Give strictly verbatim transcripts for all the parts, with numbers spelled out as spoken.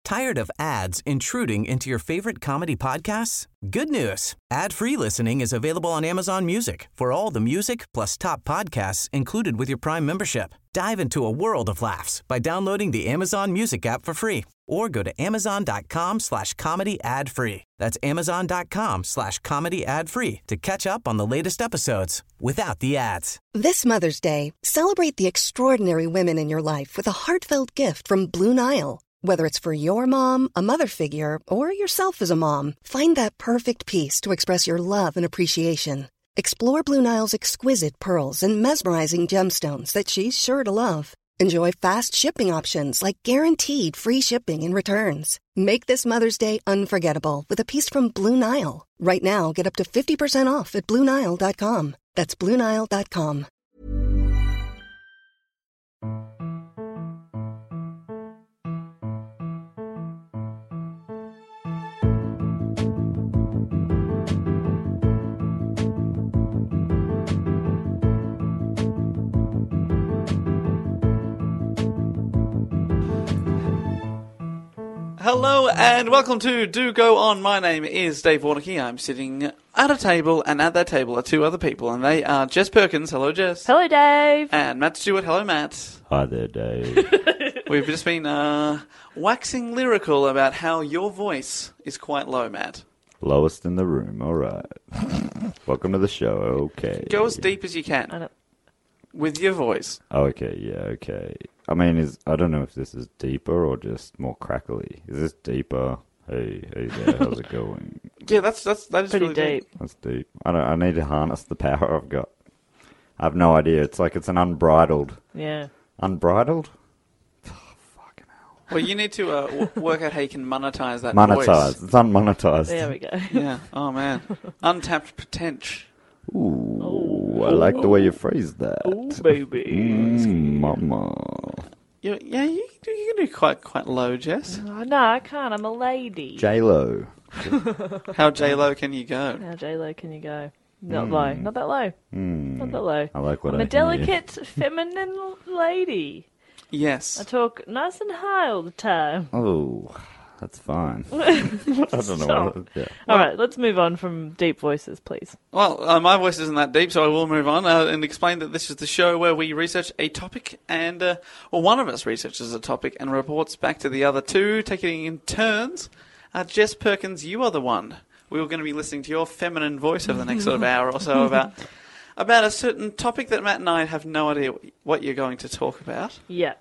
Tired of ads intruding into your favorite comedy podcasts? Good news. Ad-free listening is available on Amazon Music for all the music plus top podcasts included with your Prime membership. Dive into a world of laughs by downloading the Amazon Music app for free or go to amazon.com slash comedy ad free. That's amazon.com slash comedy ad free to catch up on the latest episodes without the ads. This Mother's Day, celebrate the extraordinary women in your life with a heartfelt gift from Blue Nile. Whether it's for your mom, a mother figure, or yourself as a mom, find that perfect piece to express your love and appreciation. Explore Blue Nile's exquisite pearls and mesmerizing gemstones that she's sure to love. Enjoy fast shipping options like guaranteed free shipping and returns. Make this Mother's Day unforgettable with a piece from Blue Nile. Right now, get up to fifty percent off at blue nile dot com. That's blue nile dot com. Hello and welcome to Do Go On. My name is Dave Warnocky. I'm sitting at a table, and at that table are two other people, and they are Jess Perkins. Hello, Jess. Hello, Dave. And Matt Stewart. Hello, Matt. Hi there, Dave. We've just been uh, waxing lyrical about how your voice is quite low, Matt. Lowest in the room, all right. Welcome to the show, okay. Go as deep as you can I don't... with your voice. Oh, okay, yeah, okay. I mean, is I don't know if this is deeper or just more crackly. Is this deeper? Hey, hey there, how's it going? Yeah, that's that's that is Pretty really deep. That's deep. I don't. I need to harness the power I've got. I have no idea. It's like it's an unbridled. Yeah. Unbridled? Oh, fucking hell. Well, you need to uh, w- work out how you can monetize that Monetized. voice. It's unmonetized. There we go. Yeah. Oh man. Untapped potential. Ooh, I like the way you phrased that. Oh, baby. Mm, mama. You, yeah, you, can do- you can do quite quite low, Jess. Oh, no, I can't. I'm a lady. J-Lo. How J Lo can you go? How J-Lo can you go? Not low. Not that low. Mm. Not that low. I like what I'm I a delicate, feminine lady. I Yes. talk nice and high all the time. Oh, that's fine. I don't know. What, yeah. All right, let's move on from deep voices, please. Well, uh, my voice isn't that deep, so I will move on uh, and explain that this is the show where we research a topic, and uh, well, one of us researches a topic and reports back to the other two, taking it in turns. Uh, Jess Perkins, you are the one. We were going to be listening to your feminine voice over the next sort of hour or so about about a certain topic that Matt and I have no idea what you're going to talk about. Yeah.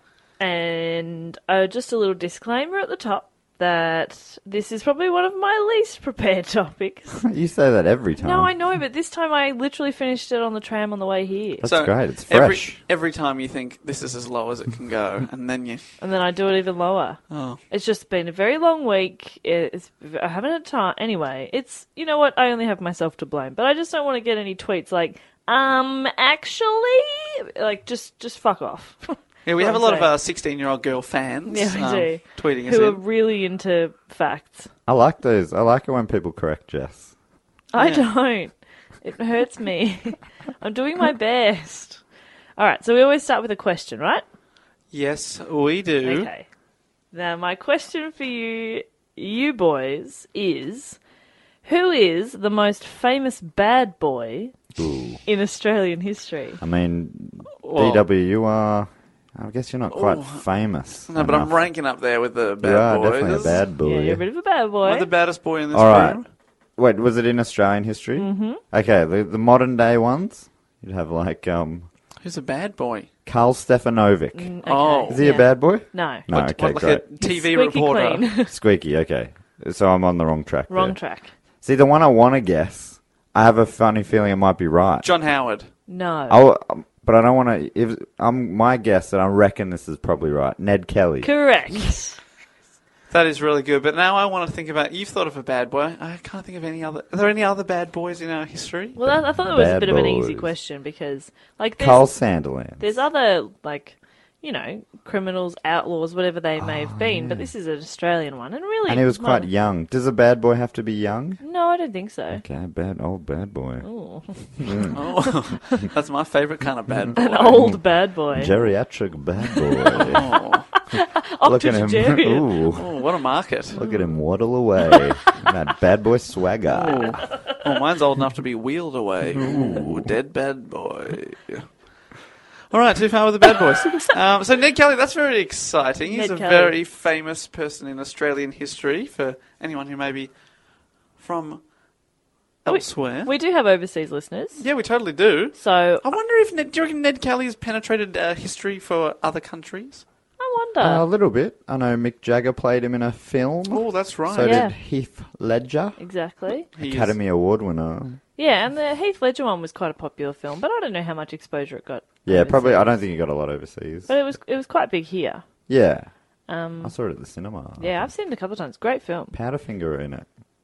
And uh, just a little disclaimer at the top that this is probably one of my least prepared topics. You say that every time. No, I know, but this time I literally finished it on the tram on the way here. That's So great. It's Every, fresh. every time you think this is as low as it can go, and then you... And then I do it even lower. Oh. It's just been a very long week. It's, I haven't had time. Anyway, it's, you know what? I only have myself to blame. But I just don't want to get any tweets like, um, actually? Like, just, just fuck off. Yeah, we What have a I'm lot of saying. uh, sixteen-year-old girl fans Yeah, we um, do. tweeting us Who are in. really into facts. I like those. I like it when people correct Jess. I Yeah. don't. It hurts me. I'm doing my best. All right, so we always start with a question, right? Yes, we do. Okay. Now, my question for you, you boys, is who is the most famous bad boy Ooh. in Australian history? I mean, Well- D W, you are. I guess you're not quite Ooh. famous. No, but I'm enough. ranking up there with the bad You are boys. definitely a bad boy. Yeah, you're a bit of a bad boy. I'm the baddest boy in this All right. room. Wait, was it in Australian history? Mm-hmm. Okay, the, the modern day ones, you'd have like um, Who's a bad boy? Karl Stefanovic. Mm, okay, Oh. Is he yeah. a bad boy? No. No, What- okay, what, like great. a T V Squeaky reporter. clean. Squeaky, okay. So I'm on the wrong track Wrong there. track. See, the one I want to guess, I have a funny feeling it might be right. John Howard. No. Oh, um, but I don't want to. If I'm my guess, and I reckon this is probably right. Ned Kelly. Correct. That is really good. But now I want to think about... You've thought of a bad boy. I can't think of any other... Are there any other bad boys in our history? Well, I, I thought it was a Bad bit of an easy boys. question because, like, there's, Carl Sanderland. there's other, like, you know, criminals, outlaws, whatever they may have been, but this is an Australian one, and really... And he was quite not- young. Does a bad boy have to be young? No, I don't think so. Okay, bad old bad boy. Ooh. Oh, that's my favourite kind of bad boy. An old bad boy. Geriatric bad boy. Oh. Look at him. Octogenarian. Ooh. Oh, what a market. Look at him waddle away. That bad boy swagger. Oh. Oh, mine's old enough to be wheeled away. Ooh, dead bad boy. All right, too far with the bad boys. Um, so Ned Kelly, that's very exciting. He's Ned a Kelly. very famous person in Australian history for anyone who may be from elsewhere. We do have overseas listeners. Yeah, we totally do. So I wonder if Ned, do you reckon Ned Kelly has penetrated uh, history for other countries? I wonder. Uh, a little bit. I know Mick Jagger played him in a film. Oh, that's right. So Yeah. did Heath Ledger, exactly. He is- Academy Award winner. Yeah, and the Heath Ledger one was quite a popular film, but I don't know how much exposure it got. Yeah, probably. I overseas. don't think he got a lot overseas. But it was it was quite big here. Yeah. Um, I saw it at the cinema. yeah, I've seen it a couple of times. Great film. Powderfinger in it.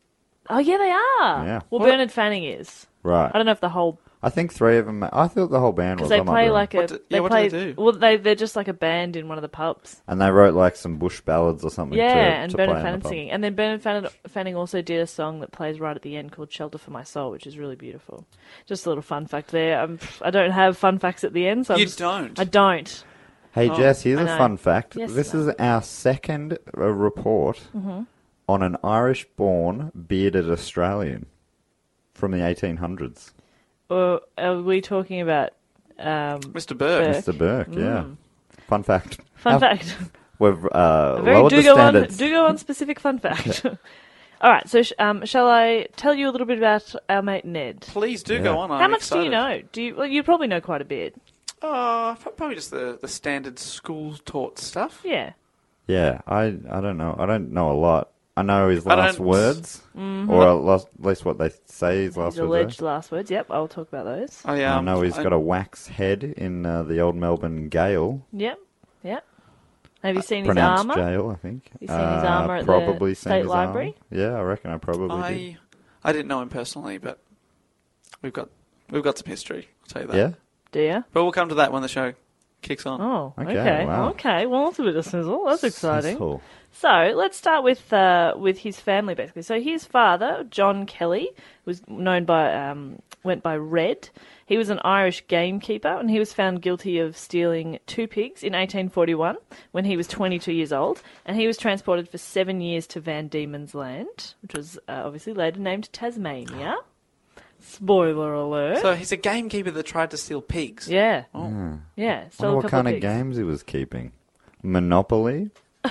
Oh yeah, they are. Yeah. Well, What- Bernard Fanning is. Right. I don't know if the whole I think three of them. I thought the whole band was. because they I might be play wrong. like a What do- they yeah, what do play they do? well they they're just like a band in one of the pubs. And they wrote like some bush ballads or something. Yeah, to, and to Bernard play in the Fanning pub. singing, and then Bernard Fanning, Fanning also did a song that plays right at the end called "Shelter for My Soul," which is really beautiful. Just a little fun fact there. I'm, I don't have fun facts at the end, so I'm You just- don't? I don't. Hey Oh, Jess, here's I a know. fun fact. Yes, this I is our second uh, report Mm-hmm. on an Irish-born bearded Australian from the eighteen hundreds. Or are we talking about um, Mister Burke. Burke. Mister Burke, yeah. Fun fact. fun How- fact? We've uh, A very lowered do the go on standards. do go on specific fun fact. All right, so sh- um, shall I tell you a little bit about our mate Ned? Please do Yeah. go on. I'm How much excited. do you know? Do you? Well, you probably know quite a bit. Oh, probably just the, the standard school taught stuff. Yeah. Yeah, I I don't know. I don't know a lot. I know his I last don't- words, or at last- at least what they say his last His words. alleged are. last words. Yep, I'll talk about those. I, I um, know he's I- got a wax head in uh, the old Melbourne Gale. Yep, yep. Have you seen his Pronounced armour? jail, I think. You seen his Uh, armour at the probably seen State his Library? armour. Yeah, I reckon I probably did. I I didn't know him personally, but we've got we've got some history. I'll tell you that. Yeah? Do you? But we'll come to that when the show kicks on. Oh, Okay, okay. wow. Okay, well, that's a bit of sizzle. That's exciting. Sizzle. So let's start with uh, with his family, basically. So his father, John Kelly, was known by um, went by Red. He was an Irish gamekeeper, and he was found guilty of stealing two pigs in eighteen forty-one when he was twenty-two years old, and he was transported for seven years to Van Diemen's Land, which was uh, obviously later named Tasmania. Spoiler alert. So he's a gamekeeper that tried to steal pigs. yeah, Oh. yeah. I Stole wonder a what couple kind of pigs. games he was keeping. Monopoly?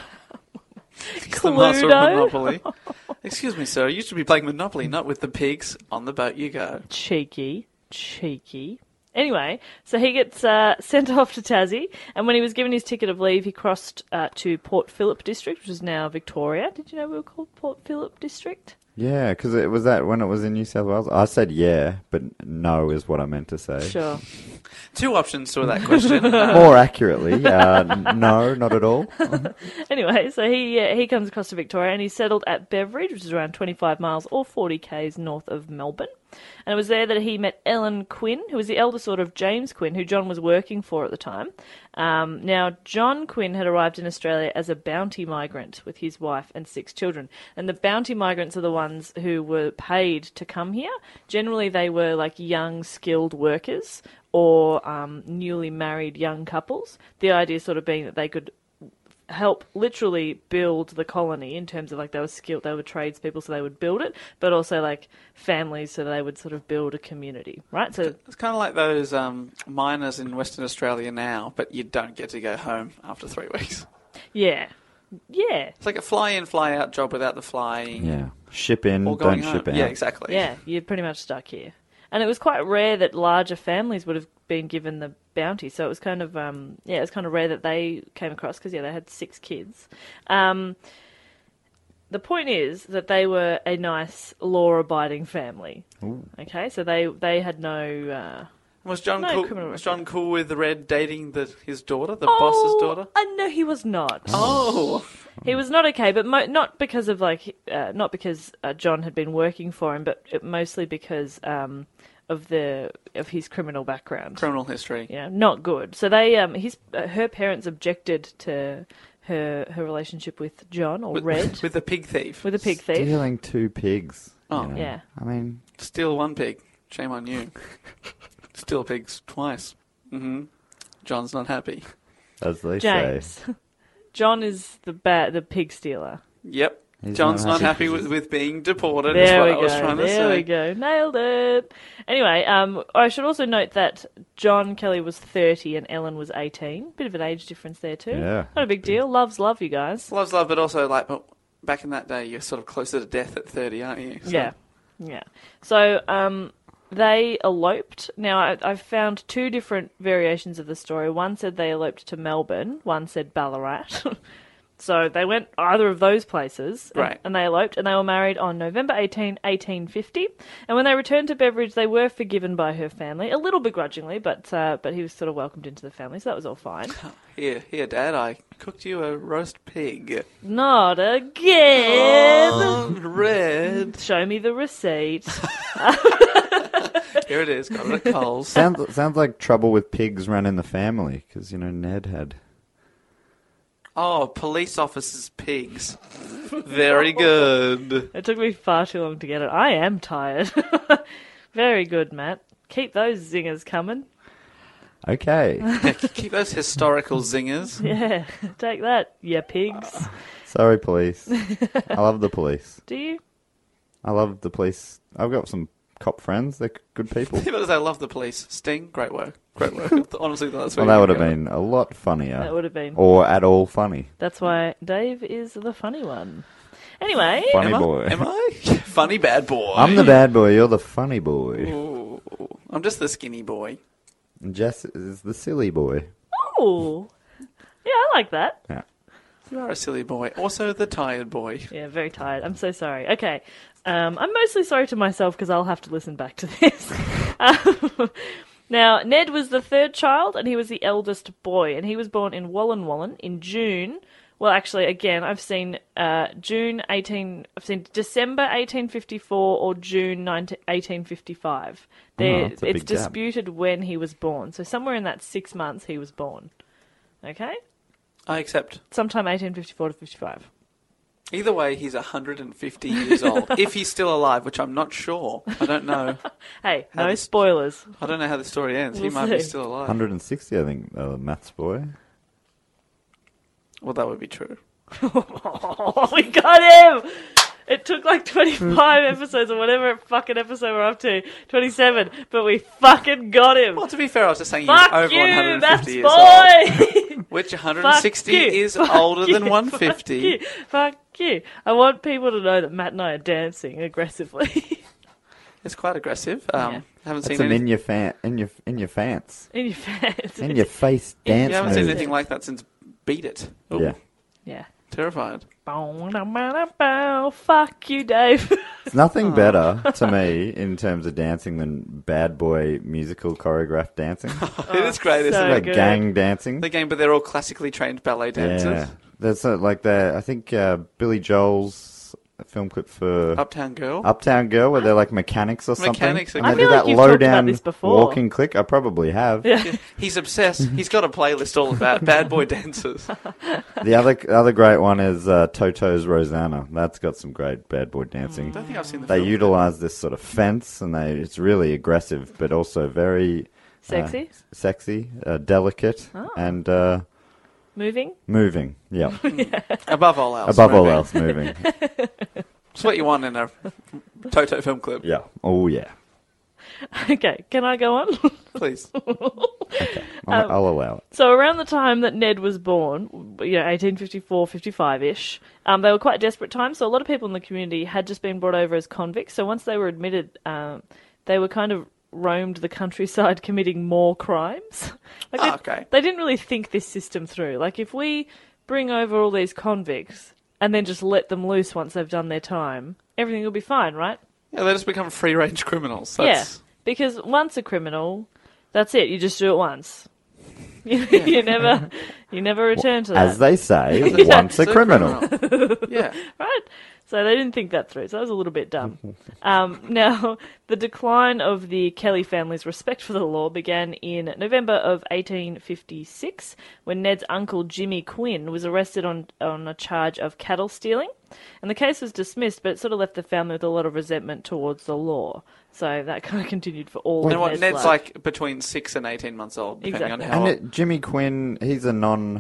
He's the master of Cluedo. Monopoly. Excuse me, sir. You should be playing Monopoly, not with the pigs. On the boat you go. Cheeky, cheeky. Anyway, so he gets uh, sent off to Tassie, and when he was given his ticket of leave, he crossed uh, to Port Phillip District, which is now Victoria. Did you know we were called Port Phillip District? Yeah, because it was that when it was in New South Wales. I said yeah, but no is what I meant to say. Sure. Two options to that question. Uh, More accurately, uh, n- no, not at all. Anyway, so he uh, he comes across to Victoria, and he's settled at Beveridge, which is around twenty-five miles or forty k's north of Melbourne. And it was there that he met Ellen Quinn, who was the eldest daughter of James Quinn, who John was working for at the time. Um, now, John Quinn had arrived in Australia as a bounty migrant with his wife and six children. And the bounty migrants are the ones who were paid to come here. Generally, they were like young, skilled workers or um, newly married young couples. The idea sort of being that they could help literally build the colony in terms of like they were skilled, they were tradespeople, so they would build it, but also like families, so they would sort of build a community, right? So It's kind of like those um, miners in Western Australia now, but you don't get to go home after three weeks. yeah, yeah, It's like a fly-in, fly-out job without the flying. Yeah, ship in, Or don't going home. ship out. Yeah, exactly. yeah. You're pretty much stuck here, and it was quite rare that larger families would have been given the bounty. So it was kind of um, yeah, it was kind of rare that they came across because yeah, they had six kids. Um, the point is that they were a nice, law-abiding family. Ooh. Okay, so they they had no. Uh, Was John No cool? criminal Was record. John cool with the Red dating the his daughter, the boss's daughter? Uh, no, he was not. Oh, He was not okay, but mo- not because of like, uh, not because uh, John had been working for him, but it, mostly because um, of the of his criminal background. criminal history. Yeah, not good. So they, um, his, uh, her parents objected to her her relationship with John or With, Red with the pig thief. with a pig thief. Stealing two pigs. you Oh. know. Yeah. I mean, Steal one pig. Shame on you. Steal pigs twice. hmm John's not happy. as they say. James, John is the ba- the pig stealer. Yep. He's John's not not happy happy with, with being deported, There is what we I was go. trying to There say. we go. Nailed it. Anyway, um, I should also note that John Kelly was thirty and Ellen was eighteen. Bit of an age difference there too. Yeah. Not a big deal. Love's love, you guys. Love's love, but also, like, but back in that day, you're sort of closer to death at thirty, aren't you? So- Yeah. Yeah. So, um, they eloped. Now, I, I've found two different variations of the story. One said they eloped to Melbourne. One said Ballarat. So they went either of those places, and, Right. and they eloped, and they were married on November eighteenth, eighteen fifty. And when they returned to Beveridge, they were forgiven by her family, a little begrudgingly, but uh, but he was sort of welcomed into the family, so that was all fine. Here, here, Dad, I cooked you a roast pig. Not again! Oh, red. Show me the receipt. Here it is, got it at Coles. Sounds sounds like trouble with pigs run in the family because you know Ned had. Oh, police officers' pigs. Very good. It took me far too long to get it. I am tired. Very good, Matt. Keep those zingers coming. Okay, Yeah, keep those historical zingers. Yeah, take that, you pigs. sorry, police. I love the police. Do you? I love the police. I've got some cop friends. They're good people. Because I love the police. Sting, great work. Great work. Honestly, that's Well, where that you would have go. been a lot funnier. That would have been. Or at all funny. That's why Dave is the funny one. Anyway, Funny Am I? boy. Am I? Funny bad boy. I'm the bad boy. You're the funny boy. Ooh, I'm just the skinny boy. And Jess is the silly boy. oh, yeah, I like that. Yeah. You are a silly boy. Also the tired boy. Yeah, very tired. I'm so sorry. Okay, um, I'm mostly sorry to myself because I'll have to listen back to this. um, now, Ned was the third child, and he was the eldest boy, and he was born in Wallen Wallen in June. Well, actually, again, I've seen uh, June eighteen. I've seen December eighteen fifty-four or June eighteen fifty-five. There, that's a it's big gap. disputed when he was born. So somewhere in that six months, he was born. Okay, I accept. sometime eighteen fifty-four to fifty-five. Either way, he's one hundred fifty years old. If he's still alive, which I'm not sure. I don't know. Hey, How no this- spoilers. I don't know how the story ends. he We'll might be see. still alive. one hundred sixty, I think, uh, maths boy. Well, that would be true. Oh, we got him! It took like twenty-five episodes or whatever fucking episode we're up to. twenty-seven. But we fucking got him. Well, to be fair, I was just saying Fuck you're over you, one hundred that's fifty years old. boy! Which one hundred Fuck sixty you. is Fuck older you. than one hundred fifty. Fuck you. Fuck you. I want people to know that Matt and I are dancing aggressively. It's quite aggressive. Um, Yeah. Haven't That's seen an any- in your fan, in your in your fans, In your fans. in your face In- dance You haven't seen move. anything like that since Beat It. Ooh, Yeah, Yeah. Terrified. Fuck you, Dave. it's nothing better to me in terms of dancing than bad boy musical choreographed dancing, it is great, isn't so it? like good. gang dancing. The game, but they're all classically trained ballet dancers. Yeah, that's uh, like the I think uh, Billy Joel's film clip for Uptown Girl. Uptown Girl, where they're like mechanics or something. Mechanics, and I they feel do like that you've low talked about down this before. walking click. I probably have. Yeah. He's obsessed. He's got a playlist all about bad boy dancers. The other other great one is uh, Toto's Rosanna. That's got some great bad boy dancing. I don't think I've seen the They film. utilize this sort of fence, and they it's really aggressive, but also very Sexy. uh, sexy, uh, delicate, Oh. and uh, Moving. moving. Yeah, Above all else. above all moving. else, moving. It's what you want in a Toto film clip. Yeah. Oh yeah. Okay, can I go on? Please. I'll, I'll allow it. So around the time that Ned was born, you know, eighteen fifty-four, fifty-five-ish, um, they were quite desperate times, so a lot of people in the community had just been brought over as convicts. So once they were admitted, um, they were kind of roamed the countryside committing more crimes. Like Ah, they, okay. they didn't really think this system through. Like, if we bring over all these convicts and then just let them loose once they've done their time, everything will be fine, right? Yeah, they just become free-range criminals. Yeah, That's, because once a criminal, that's it. You just do it once. You, you never, you never return to that. As they say, Yeah. once a It's criminal. Yeah. Right? So they didn't think that through. So that was a little bit dumb. Um, now, the decline of the Kelly family's respect for the law began in November of eighteen fifty-six, when Ned's uncle Jimmy Quinn was arrested on on a charge of cattle stealing. And the case was dismissed, but it sort of left the family with a lot of resentment towards the law. So that kind of continued for all And of what, Ned's Ned's life. like between six and eighteen months old, depending Exactly. on how And old. it, Jimmy Quinn, he's a non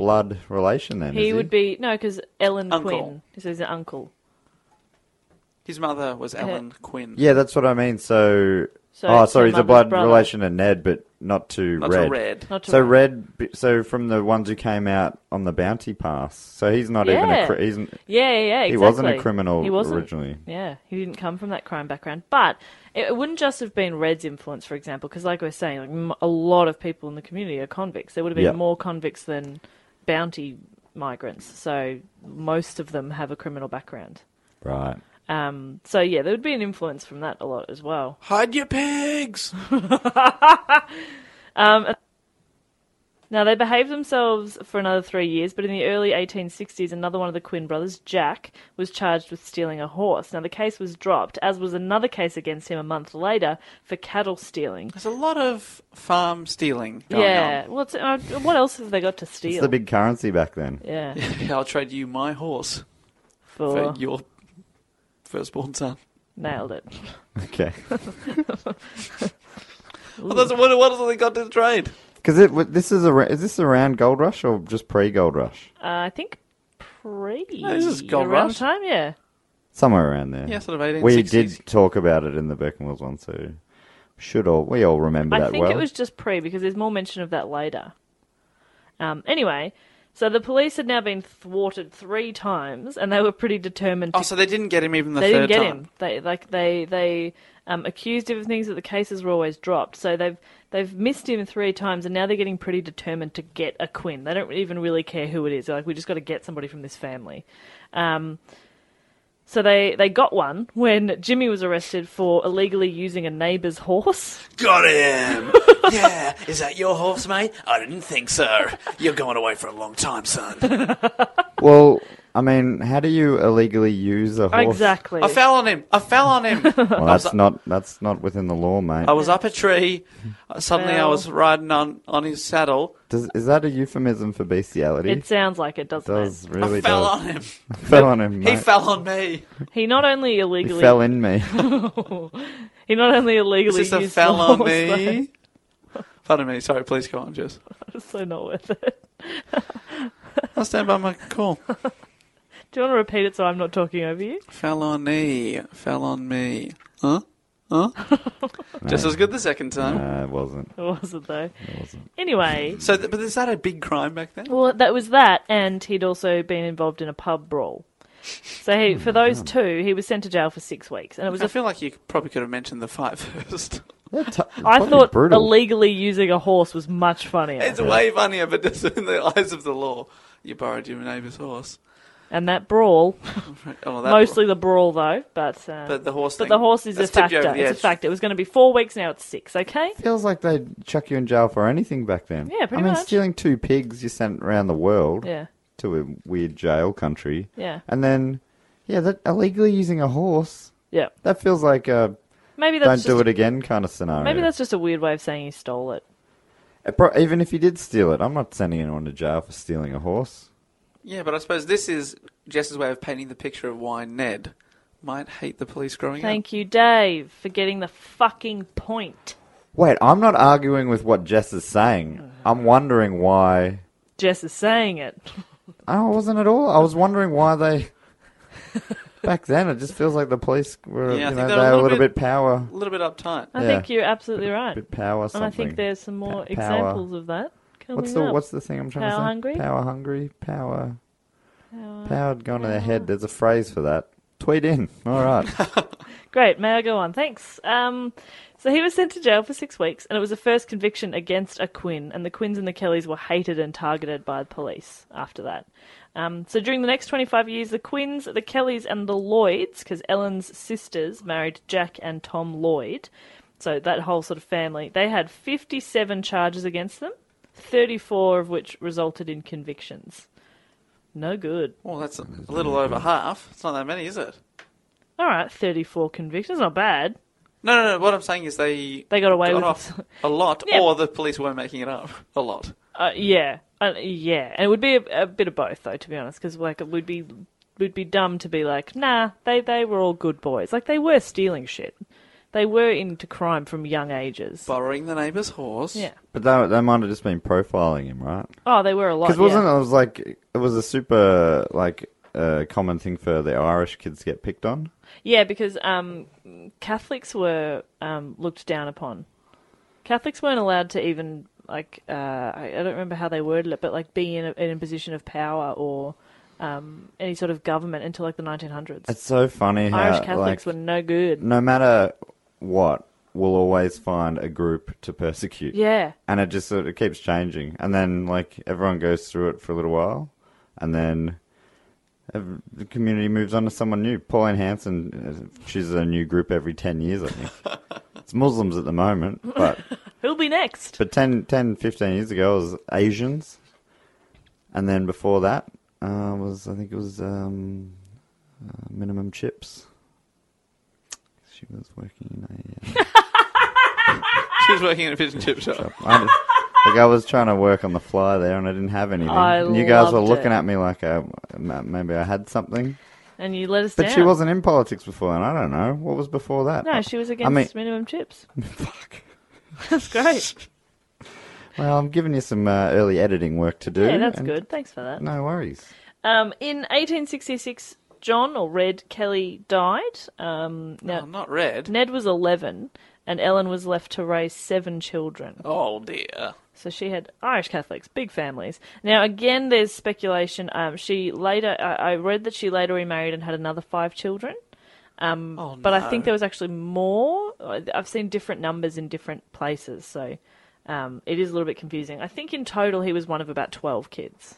blood relation then, He is would be no, because Ellen Uncle. Quinn. He says an uncle. His mother was Ellen Quinn. Yeah, that's what I mean. So, So oh, it's sorry, her he's a mother's blood brother. relation to Ned, but not to Not Red. to Red. Not to So Red. Red, so from the ones who came out on the bounty pass, so he's not even a Yeah. cri- he's Yeah, yeah, yeah, exactly. he wasn't a criminal He wasn't. originally. Yeah, he didn't come from that crime background. But it, it wouldn't just have been Red's influence, for example, because like I was saying, like m- a lot of people in the community are convicts. There would have been Yeah. more convicts than bounty migrants. So most of them have a criminal background. Right. Um, so yeah, there would be an influence from that a lot as well. Hide your pigs! Um, now, they behaved themselves for another three years, but in the early eighteen sixties, another one of the Quinn brothers, Jack, was charged with stealing a horse. Now, the case was dropped, as was another case against him a month later for cattle stealing. There's a lot of farm stealing going Yeah, on. well, it's, uh, what else have they got to steal? It's the big currency back then. Yeah, Yeah, I'll trade you my horse for for your firstborn son. nailed it. Okay. Well, that's, what, what else have they got to trade? Because it w- this is a is this around Gold Rush or just pre Gold Rush? Uh, I think pre No, this is Gold around Rush. time, yeah. Somewhere around there. Yeah, sort of eighteen We sixties. did talk about it in the Beckenwells one, so should all we all remember I that think well. it was just pre because there's more mention of that later. Um, anyway, so the police had now been thwarted three times, and they were pretty determined. To, Oh, so they didn't get him even the they third didn't get time. him. They like they they um, accused him of things that the cases were always dropped. So they've they've missed him three times, and now they're getting pretty determined to get a Quinn. They don't even really care who it is. They're like, we just got to get somebody from this family. Um, So they, they got one when Jimmy was arrested for illegally using a neighbour's horse. Got him! Yeah, is that your horse, mate? I didn't think so. You're going away for a long time, son. Well, I mean, how do you illegally use a horse? Exactly. I fell on him. I fell on him. Well, that's not that's not within the law, mate. I was up a tree. Uh, Suddenly I Fell. was riding on, on his saddle. Does, is that a euphemism for bestiality? It sounds like it, doesn't does it? really I fell does. on him. Fell on him. He Mate. fell on me. He not only He illegally fell in me. he not only Is illegally this a used fell the on horse, me? Pardon me. Sorry, please go on, Jess. though. It's so not worth it. I'll stand by my call. Do you want to repeat it so I'm not talking over you? Fell on me. Fell on me. Huh? Huh? Just as good the second time. No, it wasn't. It wasn't though. It wasn't. Anyway, So, th- but is that a big crime back then? well, that was that, and he'd also been involved in a pub brawl. So he, for those two, he was sent to jail for six weeks, and it was I a feel like you probably could have mentioned the fight first. Yeah, t- I bloody thought brutal. illegally using a horse was much funnier. It's way funnier, but just in the eyes of the law, you borrowed your neighbour's horse. And that brawl, Oh, well, that mostly the brawl though, but uh, But the horse but thing, the horse is a that's tipped you factor. over the It's a edge. factor. It was going to be four weeks, now it's six. Okay. Feels like they'd chuck you in jail for anything back then. Yeah, pretty I mean, much. stealing two pigs you sent around the world Yeah. to a weird jail country. Yeah. And then, yeah, that illegally using a horse, Yeah. that feels like a Maybe that's don't just do it again kind of scenario. maybe that's just a weird way of saying he stole it. Uh, pro- Even if you did steal it, I'm not sending anyone to jail for stealing a horse. Yeah, but I suppose this is Jess's way of painting the picture of why Ned might hate the police growing up. Thank you, Dave, for getting the fucking point. Wait, I'm not arguing with what Jess is saying. I'm wondering why. Jess is saying it. I wasn't at all. I was wondering why they. Back then, it just feels like the police were, Yeah, I you think know, they they were a were a little little bit- bit power, A little bit uptight. I Yeah. think you're absolutely right. bit power And something. I think there's some more Pa- power. examples of that coming What's the up. what's the thing I'm trying to say? Power hungry? Power hungry. Power. Power- Power gone to their head. There's a phrase for that. Tweet in. All right. Great, may I go on? Thanks. Um, so he was sent to jail for six weeks, and it was the first conviction against a Quinn, and the Quinns and the Kellys were hated and targeted by the police after that. Um, so during the next twenty-five years, the Quinns, the Kellys, and the Lloyds, because Ellen's sisters married Jack and Tom Lloyd, so that whole sort of family, they had fifty-seven charges against them, thirty-four of which resulted in convictions. No good. Well, that's a, a little over half. It's not that many, is it? All right, thirty-four convictions, not bad. No, no, no. What I'm saying is they They got away got with off a lot, Yeah. or the police were making it up a lot. Uh, yeah, uh, yeah, and it would be a, a bit of both, though, to be honest, because like it would be, would be dumb to be like, nah, they they were all good boys, like they were stealing shit, they were into crime from young ages. Borrowing the neighbour's horse. Yeah. But they, they might have just been profiling him, right? Oh, they were a lot. Because wasn't yeah. it was like it was a super like uh, common thing for the Irish kids to get picked on. Yeah, because um, Catholics were um, looked down upon. Catholics weren't allowed to even like uh, I, I don't remember how they worded it, but like be in a, in a position of power or um, any sort of government until like the nineteen hundreds. It's so funny how Irish Catholics like, were no good. no matter what, we'll always find a group to persecute. Yeah. And it just sort of keeps changing. And then, like, everyone goes through it for a little while. And then ev- the community moves on to someone new. Pauline Hanson uh, chooses a new group every ten years, I think. It's Muslims at the moment. But Who'll be next? but ten, ten, fifteen years ago, it was Asians. And then before that uh, was, I think it was um, uh, Minimum Chips. She was working in a... Uh, She was working in a fish and chip shop. I, just, like I was trying to work on the fly there, and I didn't have anything. I and you guys were loved looking it. at me like I, maybe I had something. And you let us But down. she wasn't in politics before, and I don't know what was before that. No, she was against I mean, minimum chips. fuck. That's great. Well, I'm giving you some uh, early editing work to do. Yeah, that's and good. Thanks for that. No worries. Um, in eighteen sixty-six, John, or Red Kelly, died. Um, now, Oh, not red. Ned was eleven, and Ellen was left to raise seven children. Oh, dear. So she had Irish Catholics, big families. Now, again, there's speculation. Um, she later, I, I read that she later remarried and had another five children. Um, Oh, but I no. think there was actually more. I've seen different numbers in different places, so um, it is a little bit confusing. I think in total he was one of about twelve kids.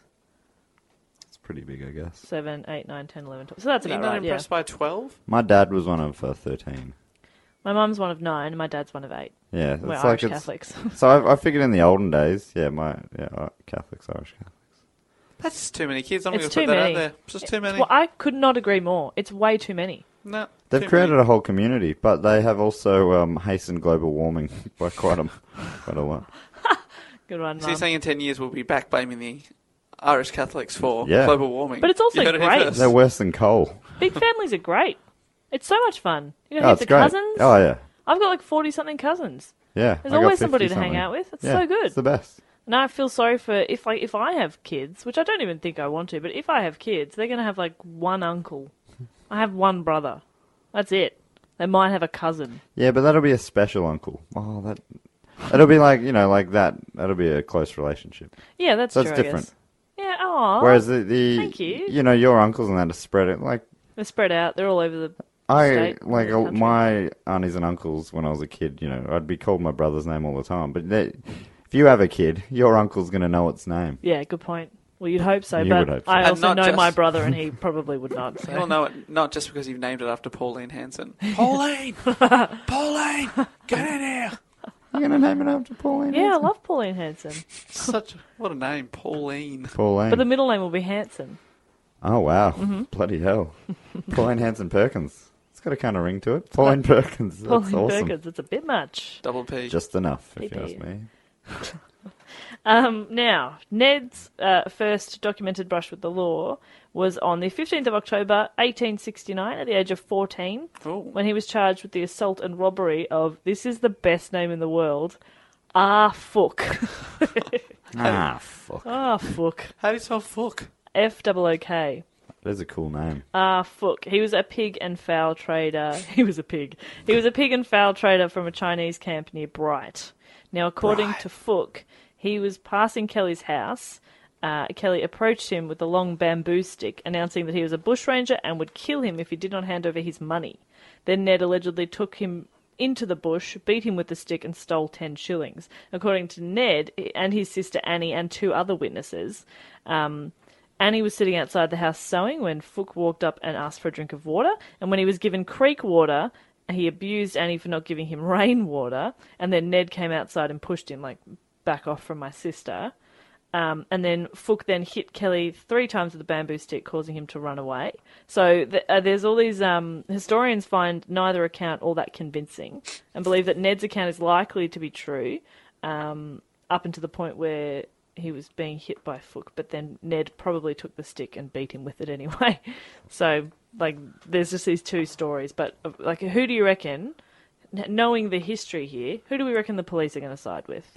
It's pretty big, I guess. seven, eight, nine, ten, eleven, twelve. So that's Are you about not right, yeah. impressed by twelve? My dad was one of uh, thirteen. My mum's one of nine, and my dad's one of eight. Yeah, We're it's Irish like it's, Catholics. So I, I figured in the olden days, yeah, my yeah, uh, Catholics, Irish Catholics. That's just too many kids. I'm going It's to put too that many. out there. It's just too many. Well, I could not agree more. It's way too many. No. They've too created many. a whole community, but they have also um, hastened global warming by quite a quite a lot. Good one, So you're Mum. saying in ten years we'll be back blaming the Irish Catholics for Yeah. global warming? But it's also You heard it here great. first. They're worse than coal. Big families are great. It's so much fun. You know, Oh, heaps it's of great. cousins. Oh yeah, I've got like forty-something cousins. yeah. There's I got always somebody to fifty hang something. out with. It's Yeah, so good. It's the best. And I feel sorry for if I if I have kids, which I don't even think I want to, but if I have kids, they're going to have like one uncle. I have one brother. That's it. They might have a cousin. Yeah, but that'll be a special uncle. Oh, that that'll be like you know, like that. That'll be a close relationship. Yeah, that's That's true. different. I guess. Yeah. Oh. Whereas the, the thank you. you know your uncles and that are spread it like they're spread out. They're all over the I state, like the uh, country. my aunties and uncles when I was a kid. You know, I'd be called my brother's name all the time. But they, if you have a kid, your uncle's gonna know its name. Yeah, good point. Well, you'd hope so, You but would hope so. I And also not know just- my brother, and he probably would not. So. You'll know it not just because you've named it after Pauline Hanson. Pauline! Pauline! Get in here! You're gonna name it after Pauline? Yeah, I Hanson? love Pauline Hanson, Such what a name, Pauline. Pauline. but the middle name will be Hanson. Oh wow! Mm-hmm. Bloody hell! Pauline Hanson Perkins. It's got a kind of ring to it. Pauline Perkins. That's Pauline awesome. Perkins. It's a bit much. Double P. Just enough, if you Maybe. ask me. Um, now, Ned's uh, first documented brush with the law was on the fifteenth of October, eighteen sixty-nine, at the age of fourteen, Ooh. when he was charged with the assault and robbery of, this is the best name in the world, Ah Fook. Ah, fuck. Ah Fook. How do you spell fuck? F O O K. That is a cool name. Ah, Fook. He was a pig and fowl trader. He was a pig. He was a pig and fowl trader from a Chinese camp near Bright. Now, according Bright. to Fook, he was passing Kelly's house. Uh, Kelly approached him with a long bamboo stick, announcing that he was a bushranger and would kill him if he did not hand over his money. Then Ned allegedly took him into the bush, beat him with the stick, and stole ten shillings. According to Ned and his sister Annie and two other witnesses, um, Annie was sitting outside the house sewing when Fook walked up and asked for a drink of water, and when he was given creek water, he abused Annie for not giving him rainwater, and then Ned came outside and pushed him, like, back off from my sister. Um, and then Fook then hit Kelly three times with a bamboo stick, causing him to run away. So th- uh, there's all these... Um, historians find neither account all that convincing and believe that Ned's account is likely to be true um, up until the point where he was being hit by Fook, but then Ned probably took the stick and beat him with it anyway. So, like, there's just these two stories. But, uh, like, who do you reckon n- knowing the history here, who do we reckon the police are going to side with?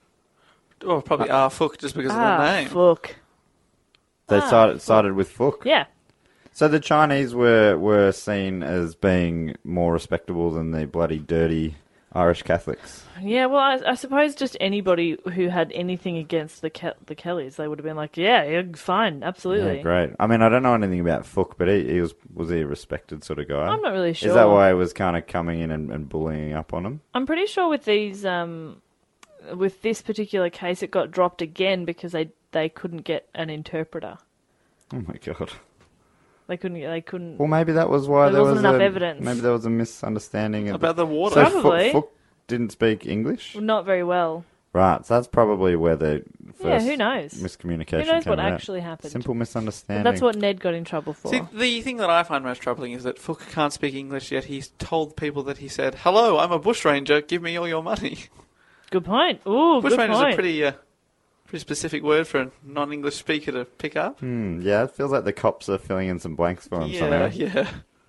Oh, probably Ah Fook just because of Ah, the name. fuck. They Ah, sided, sided with Fook. Yeah. So the Chinese were, were seen as being more respectable than the bloody dirty Irish Catholics. Yeah, well, I, I suppose just anybody who had anything against the Ke- the Kellys, they would have been like, yeah, yeah fine, absolutely. Yeah, great. I mean, I don't know anything about Fook, but he, he was was he a respected sort of guy? I'm not really sure. Is that why he was kind of coming in and, and bullying up on him? I'm pretty sure with these, um, with this particular case, it got dropped again because they they couldn't get an interpreter. Oh my god. They couldn't. They couldn't. Well, maybe that was why There there, wasn't was enough a, evidence. Maybe there was a misunderstanding of About the water. So Probably. Fook, Fook didn't speak English, Not very well. right? So that's probably where the Yeah, first who knows? miscommunication. Who knows came what about. actually happened? Simple But misunderstanding. that's what Ned got in trouble for. See, the thing that I find most troubling is that Fook can't speak English, yet he's told people that he said, "Hello, I'm a bushranger. Give me all your money." Good point. Ooh, good Bushranger is point. a pretty, uh, pretty specific word for a non-English speaker to pick up. Hmm, yeah, it feels like the cops are filling in some blanks for him. Yeah, somehow. yeah.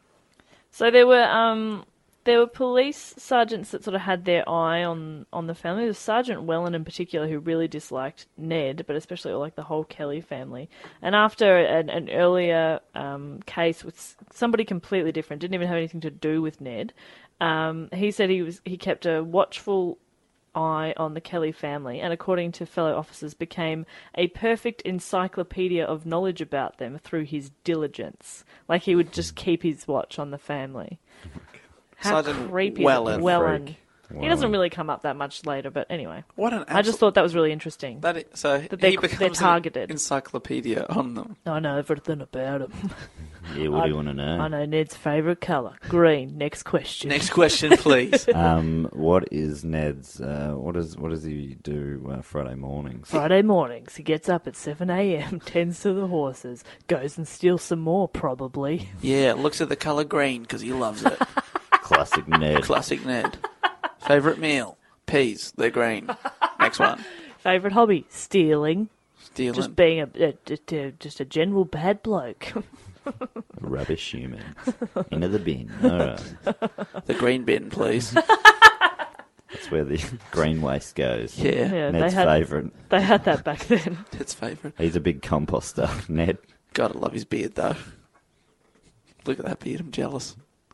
So there were um there were police sergeants that sort of had their eye on, on the family. There was Sergeant Wellen in particular who really disliked Ned, but especially like the whole Kelly family. And after an, an earlier um, case with somebody completely different, didn't even have anything to do with Ned, um, he said he was he kept a watchful eye on the Kelly family, and according to fellow officers, became a perfect encyclopedia of knowledge about them through his diligence. Like he would just keep his watch on the family. How Sergeant creepy! Wellen. Wellen. Freak. He doesn't Wellen. really come up that much later, but anyway. What an I just absol- thought that was really interesting. that. Is, so That they're- he they're becomes targeted. an encyclopedia on them. I know everything about him. Yeah, what do you want to know? I know Ned's favourite colour, green. Next question. Next question, please. Um, what is Ned's? Uh, what does what does he do uh, Friday mornings? Friday mornings, he gets up at seven a.m., tends to the horses, goes and steals some more, probably. Yeah, looks at the colour green because he loves it. Classic Ned. Classic Ned. Favourite meal? Peas. They're green. Next one. Favourite hobby? Stealing. Stealing. Just being a, a, a- just a general bad bloke. Rubbish human. Into the bin. All right. The green bin, please. That's where the green waste goes. Yeah. Yeah, Ned's they had favourite. they had that back then. Ned's favourite. He's a big composter, Ned. Gotta love his beard, though. Look at that beard. I'm jealous.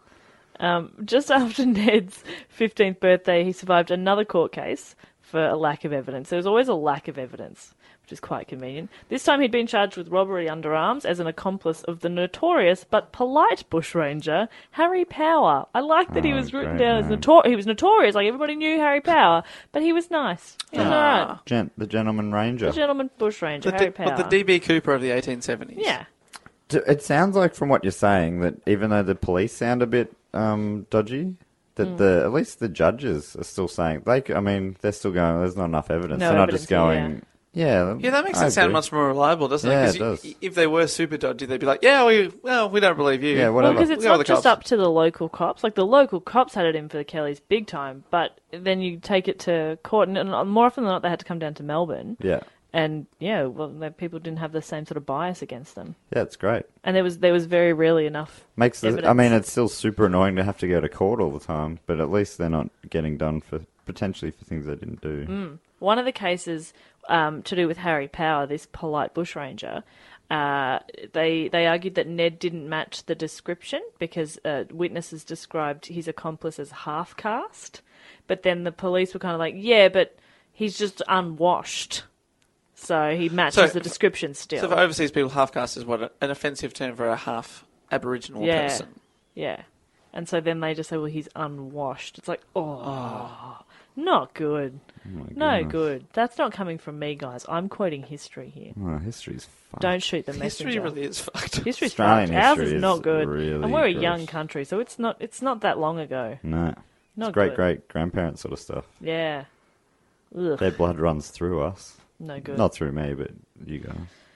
Um, just after Ned's fifteenth birthday, he survived another court case for a lack of evidence. There was always a lack of evidence, which is quite convenient. This time he'd been charged with robbery under arms as an accomplice of the notorious but polite bushranger, Harry Power. I like that he Oh, was written great down as name. notorious. He was notorious, like everybody knew Harry Power, but he was nice. He was alright. Gent, the gentleman ranger. The gentleman bushranger, The Harry D- Power. but the D B Cooper of the eighteen seventies. Yeah. D- It sounds like, from what you're saying, that even though the police sound a bit um, dodgy, that Hmm. the at least the judges are still saying they. c- I mean, they're still going. There's not enough evidence. No they're not evidence, just going. Yeah, Yeah, that makes I it sound agree. much more reliable, doesn't Yeah, it? it 'Cause does. y- if they were super dodgy, they'd be like, "Yeah, we well, we don't believe you." Yeah, Well, whatever. because it's We'll go not with the just cops. up to the local cops. Like, the local cops had it in for the Kellys big time, but then you take it to court, and and more often than not, they had to come down to Melbourne. Yeah, And, yeah, well, the people didn't have the same sort of bias against them. yeah, it's great. And there was there was very rarely enough. Makes the, I evidence. mean, it's still super annoying to have to go to court all the time, but at least they're not getting done for potentially for things they didn't do. Mm. One of the cases um, to do with Harry Power, this polite bushranger, uh, they they argued that Ned didn't match the description because uh, witnesses described his accomplice as half caste, but then the police were kind of like, yeah, but he's just unwashed, so he matches So- the description still. So for overseas people, half caste is what an offensive term for a half Aboriginal Yeah. person. Yeah. And so then they just say, well, he's unwashed. It's like, oh, not good. no goodness. good. That's not coming from me, guys. I'm quoting history here. Oh, history's fucked. Don't shoot the History messenger. really is fucked. History's Australian fucked. Ours history is not is good. really and we're a gross. young country, so it's not it's not that long ago. No, Not it's great, good. great grandparent sort of stuff. Yeah. Ugh. Their blood runs through us. No good. Not through me, but you guys.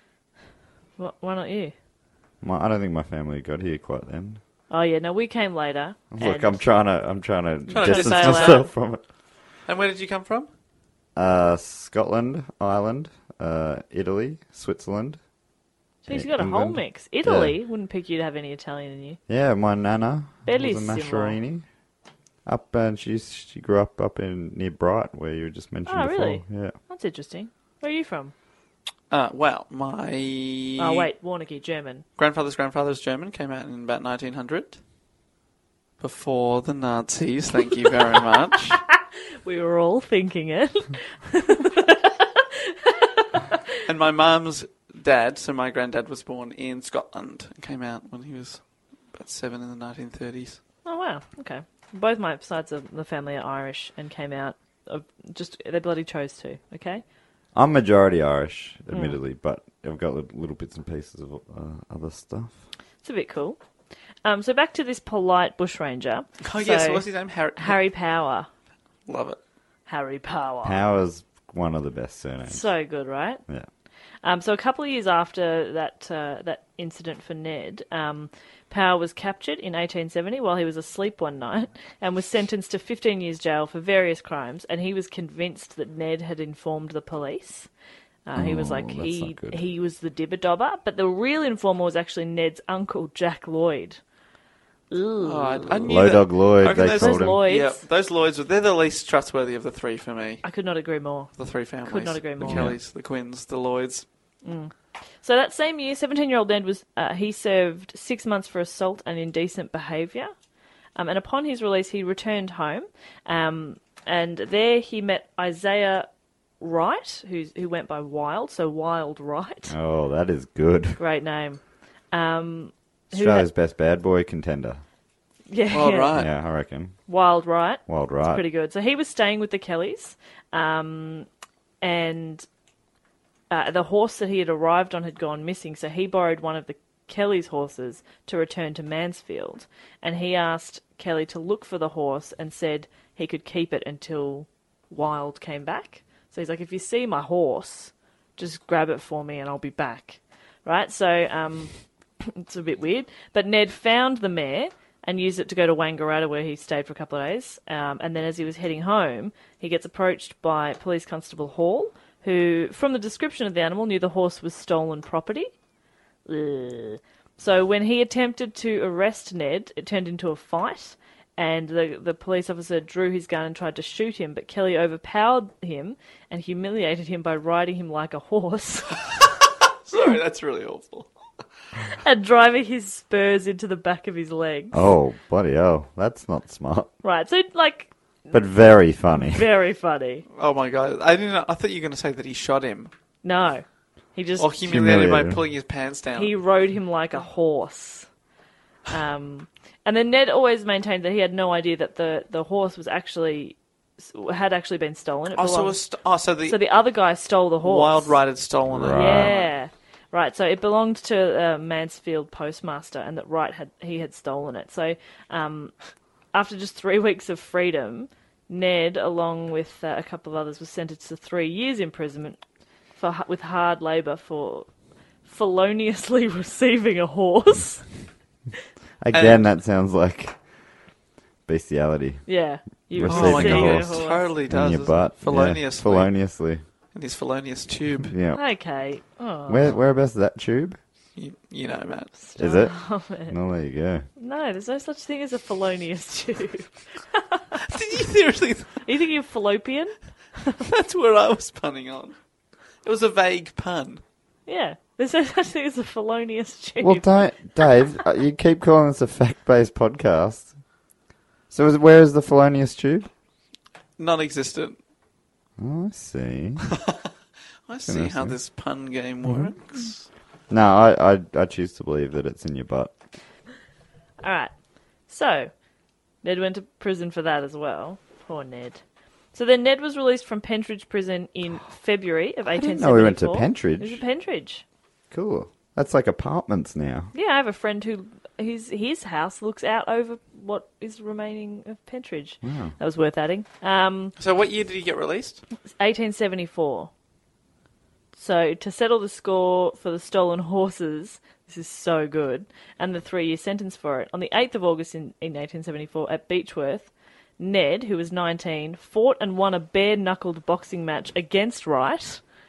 Wh- Why not you? My, I don't think my family got here quite then. Oh, yeah. No, we came later. Look, and- I'm trying to, I'm trying to Trying to distance bail myself out. from it. And where did you come from? Uh, Scotland, Ireland, uh, Italy, Switzerland. Jeez, you got a whole England. mix. Italy wouldn't pick you to have any Italian in you. Yeah, my nana was a Bellissimo. Mascherini. Up and she she grew up up in near Bright, where you just mentioned Oh, before. really? Yeah. That's interesting. Where are you from? Uh, well, my Oh, wait, Warneke, German. grandfather's grandfather's German came out in about nineteen hundred. Before the Nazis, thank you very much. We were all thinking it. And my mum's dad, so my granddad, was born in Scotland and came out when he was about seven in the nineteen thirties. Oh, wow. Okay. Both my sides of the family are Irish and came out. Of just they bloody chose to, okay? I'm majority Irish, Hmm. admittedly, but I've got li- little bits and pieces of uh, other stuff. It's a bit cool. Um, so back to this polite bushranger. Oh, yes, So, what's his name? Harry. Harry Power. Love it. Harry Power. Power's one of the best surnames. So good, right? Yeah. Um, so a couple of years after that uh, that incident for Ned, um, Power was captured in eighteen seventy while he was asleep one night and was sentenced to fifteen years jail for various crimes. And he was convinced that Ned had informed the police. Uh, he was Oh, like that's he not good. he was the dibber dobber, but the real informer was actually Ned's uncle Jack Lloyd. Ooh. Oh, I, I knew Low that. Dog Lloyd, I reckon they those- called Those him. Lloyds. Yeah, those Lloyds, they're the least trustworthy of the three for me. I could not agree more. The three families. Could not agree The more. Kellys, the Quinns, the Lloyds. So that same year, seventeen-year-old Ned was uh, he served six months for assault and indecent behaviour, um, and upon his release, he returned home, um, and there he met Isaiah Wright, who's, who went by Wild, so Wild Wright, Oh, that is good. great name. Um, who Australia's had- best bad boy contender. yeah, Well, yeah. right. Yeah, I reckon. Wild Wright. Wild right. Pretty good. So he was staying with the Kellys, um, and uh, the horse that he had arrived on had gone missing. So he borrowed one of the Kelly's horses to return to Mansfield, and he asked Kelly to look for the horse and said he could keep it until Wild came back. So he's like, if you see my horse, just grab it for me and I'll be back. Right? So um, it's a bit weird. But Ned found the mare and used it to go to Wangaratta, where he stayed for a couple of days. Um, and then as he was heading home, he gets approached by Police Constable Hall, who, from the description of the animal, knew the horse was stolen property. Ugh. So when he attempted to arrest Ned, it turned into a fight, and the the police officer drew his gun and tried to shoot him, but Kelly overpowered him and humiliated him by riding him like a horse Sorry, that's really awful. and driving his spurs into the back of his legs. Oh, bloody hell. That's not smart. Right, so, like, But very funny. very funny. Oh my god, I didn't. I thought you were going to say that he shot him No. He just... or humiliated by Humiliated. pulling his pants down. He rode him like a horse. Um, and then Ned always maintained that he had no idea that the, the horse was actually had actually been stolen. It oh, so, it belonged- was st- oh, so the so the other guy stole the horse. Wild Ride had stolen it. Right. Yeah, right. So it belonged to uh, Mansfield postmaster, and that Wright had he had stolen it. So um, after just three weeks of freedom, Ned, along with uh, a couple of others, was sentenced to three years imprisonment for h- with hard labour for feloniously receiving a horse. Again, that sounds like bestiality. Yeah, you Receiving Oh my a god, horse. it horse. totally In does. your isn't butt. it? Feloniously. Yeah, feloniously. In his felonious tube. Yeah. Okay. Oh, Where, whereabouts is that tube? You, you know, Matt. Is it? stop it. No, there you go. No, there's no such thing as a felonious tube. Did you seriously? Are you thinking of fallopian? That's where I was punning on. It was a vague pun. Yeah, there's no such thing as a felonious tube. Well, don't, Dave, uh, you keep calling this a fact-based podcast. So is, where is the felonious tube? Non-existent. Oh, I see. I see how Interesting. this pun game Mm-hmm. works. No, I, I, I choose to believe that it's in your butt. All right. So, Ned went to prison for that as well. Poor Ned. So then Ned was released from Pentridge Prison in February of eighteen seventy-four. know we went to Pentridge. It was at Pentridge. Cool. That's like apartments now. Yeah, I have a friend who his his house looks out over what is remaining of Pentridge. Wow. That was worth adding. Um, So what year did he get released? eighteen seventy-four. So to settle the score for the stolen horses, this is so good, and the three-year sentence for it, on the eighth of August in, in eighteen seventy-four at Beechworth, Ned, who was nineteen, fought and won a bare-knuckled boxing match against Wright.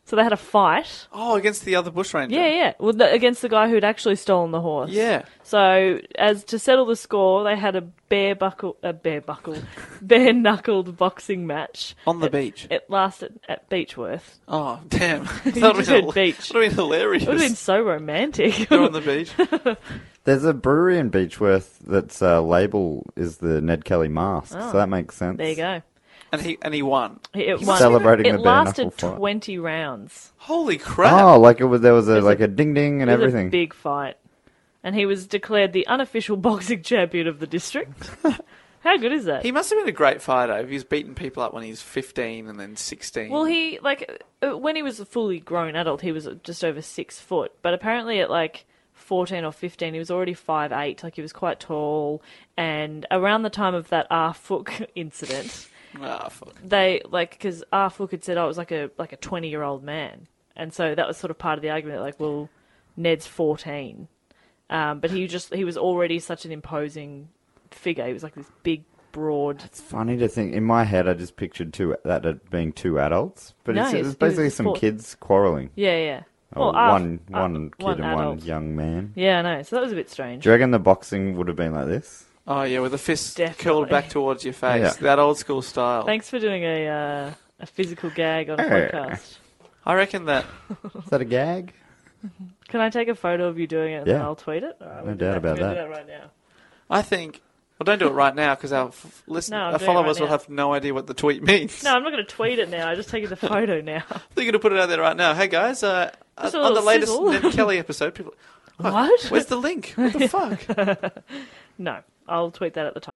So they had a fight. Oh, against the other bushranger. Yeah, yeah. Well, the, against the guy who'd actually stolen the horse. Yeah. So, as to settle the score, they had a bare buckle, a bare buckle, bare knuckled boxing match On the It- beach. It lasted at Beechworth. Oh, damn. You That just would said beach. have been hilarious. It would have been so romantic. They're on the beach. There's a brewery in Beechworth that's uh, label is the Ned Kelly mask, Oh. so that makes sense. There you go. And he and he won. It, He's won. celebrating it the bare lasted knuckle fight. twenty rounds. Holy crap. Oh, like it was there was a was like a- a, ding ding and It was everything. a big fight. And he was declared the unofficial boxing champion of the district. How good is that? He must have been a great fighter if he's beating people up when he's fifteen and then sixteen. Well, he, like, uh, when he was a fully grown adult, he was just over six foot. But apparently at, like, fourteen or fifteen, he was already five eight. Like, he was quite tall. And around the time of that Ah Fook incident, Ah, fuck. they, like, because Ah Fook had said, oh, it was like a like a twenty-year-old man. And so that was sort of part of the argument, like, well, Ned's fourteen. Um, but he just, he was already such an imposing figure. He was like this big, broad... It's funny to think. In my head, I just pictured two that as being two adults, but No, it's, he it's was- he basically was some four- kids quarrelling. Yeah, yeah. Oh, Well, Ah- one Ah- one kid one and one adult. young man. Yeah, I know. So that was a bit strange. Do you reckon the boxing would have been like this? Oh, yeah, with the fist Definitely. curled back towards your face. Yeah. That old school style. Thanks for doing a uh, a physical gag on a Hey. podcast. I reckon that... Is that a gag? Can I take a photo of you doing it and then Yeah. I'll tweet it? All right, No we'll do doubt about We'll that. do that right now. I think... Well, don't do it right now because our f- listen, No, I'm our doing it followers right will now. have no idea what the tweet means. No, I'm not going to tweet it now. I'm just taking the photo now. They're going to put it out there right now. Hey, guys, uh, Just a on the little latest sizzle. Ned Kelly episode, people... What? Where's the link? What the fuck? No, I'll tweet that at the time.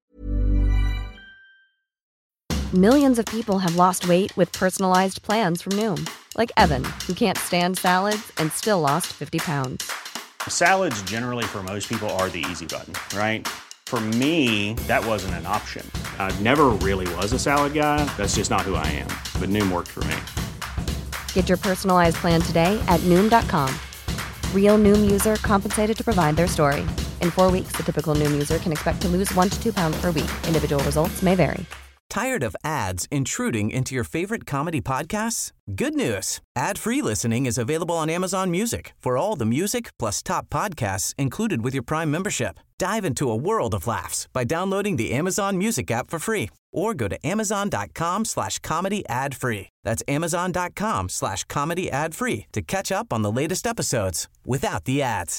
Millions of people have lost weight with personalized plans from Noom. Like Evan, who can't stand salads and still lost fifty pounds. Salads generally for most people are the easy button, right? For me, that wasn't an option. I never really was a salad guy. That's just not who I am. But Noom worked for me. Get your personalized plan today at Noom dot com. Real Noom user compensated to provide their story. In four weeks, the typical Noom user can expect to lose one to two pounds per week. Individual results may vary. Tired of ads intruding into your favorite comedy podcasts? Good news. Ad-free listening is available on Amazon Music for all the music plus top podcasts included with your Prime membership. Dive into a world of laughs by downloading the Amazon Music app for free or go to amazon.com slash comedy ad free. That's amazon.com slash comedy ad free to catch up on the latest episodes without the ads.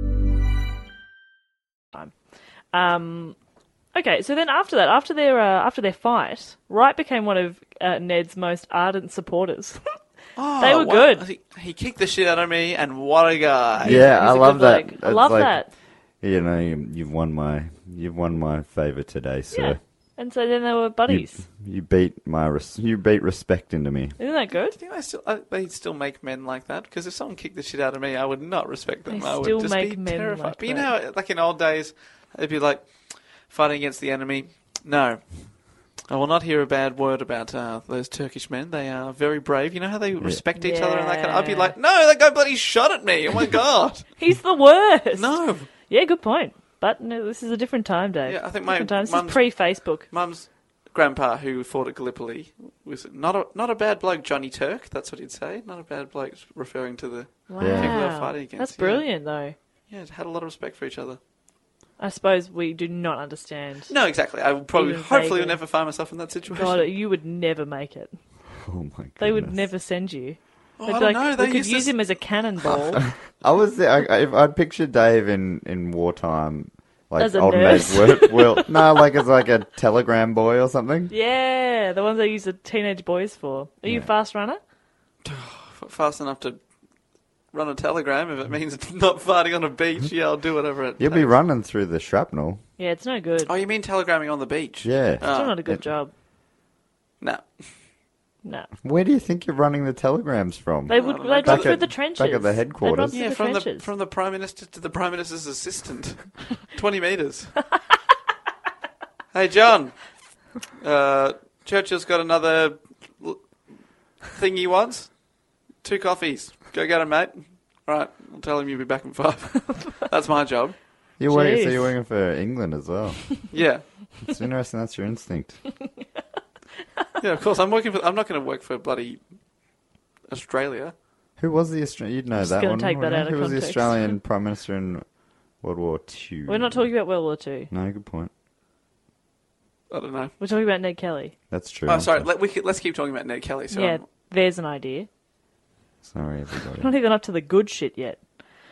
Um, okay, so then after that, after their uh, after their fight, Wright became one of uh, Ned's most ardent supporters. Oh, They were wow. good. He, he kicked the shit out of me, and what a guy. Yeah, He's I a love good that. bloke. I It's love like, that. You know, you, you've won my you've won my favour today, sir. Yeah, and so then they were You, buddies. you beat my res- you beat respect into me. Isn't that good? Do you think I still, I, they still make men like that? Because if someone kicked the shit out of me, I would not respect them. They I would still just make be men terrified. like but you that. know, how, like in old days, they'd be like fighting against the enemy. No, I will not hear a bad word about uh, those Turkish men. They are very brave. You know how they respect each other and that kind of. I'd be Yeah. like, no, that guy bloody shot at me. Oh my god, He's the worst. no. Yeah, good point. But no, this is a different time, Dave. Yeah, I think my different time. This mum's- is pre-Facebook. Mum's grandpa, who fought at Gallipoli, was not a not a bad bloke. Johnny Turk, that's what he'd say. Not a bad bloke, referring to the Wow, Yeah. people they're fighting against. that's yeah. brilliant, though. Yeah, had a lot of respect for each other. I suppose we do not understand. No, exactly. I will probably, Even hopefully, vaguely. will never find myself in that situation. God, you would never make it. Oh my god. They would never send you. Oh, They'd I be don't like, know. we They could used to use s- him as a cannonball. I was there. I, I, I'd picture Dave in, in wartime, like As a old nurse. mate. Work, well, no, like as like a telegram boy or something. Yeah, the ones they use the teenage boys for. Are you a fast runner? F- fast enough to run a telegram. If it means not fighting on a beach, yeah, I'll do whatever it You'll be takes. running through the shrapnel. Yeah, it's no good. Oh, you mean telegramming on the beach? Yeah. Still Oh, not a good it- job. no. No. Where do you think you're running the telegrams from? They would Well, they'd run back through at- the trenches. back at the They'd run headquarters. through Yeah, the from the trenches. from the prime minister to the prime minister's assistant, twenty meters. Hey, John. Uh, Churchill's got another l- thing he wants. Two coffees. Go get him, mate. All right, I'll tell him you'll be back in five. That's my job. You're working, so Jeez. you're working for England as well. Yeah, It's interesting. That's your instinct. yeah. Of course, I'm working for. I'm not going to work for bloody Australia. Who was the Australian? You'd know just that gonna one. take that wouldn't you? out of Who was the context. Australian Prime Minister in World War Two? We're not talking about World War Two. No, good point. I don't know. We're talking about Ned Kelly. That's true. Oh, I'm sorry. Let, we, could- let's keep talking about Ned Kelly. So yeah, there's an idea. Sorry, everybody. Not even up to the good shit yet.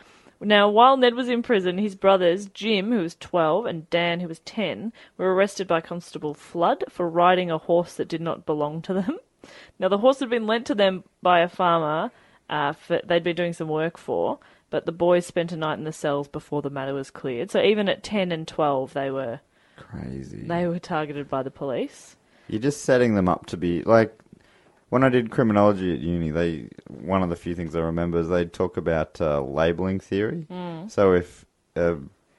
Now, while Ned was in prison, his brothers, Jim, who was twelve, and Dan, who was ten, were arrested by Constable Flood for riding a horse that did not belong to them. Now, the horse had been lent to them by a farmer uh, for, they'd been doing some work for, but the boys spent a night in the cells before the matter was cleared. So even at ten and twelve, they were Crazy. they were targeted by the police. You're just setting them up to be like. When I did criminology at uni, they one of the few things I remember is they'd talk about uh, labelling theory. Mm. So if uh,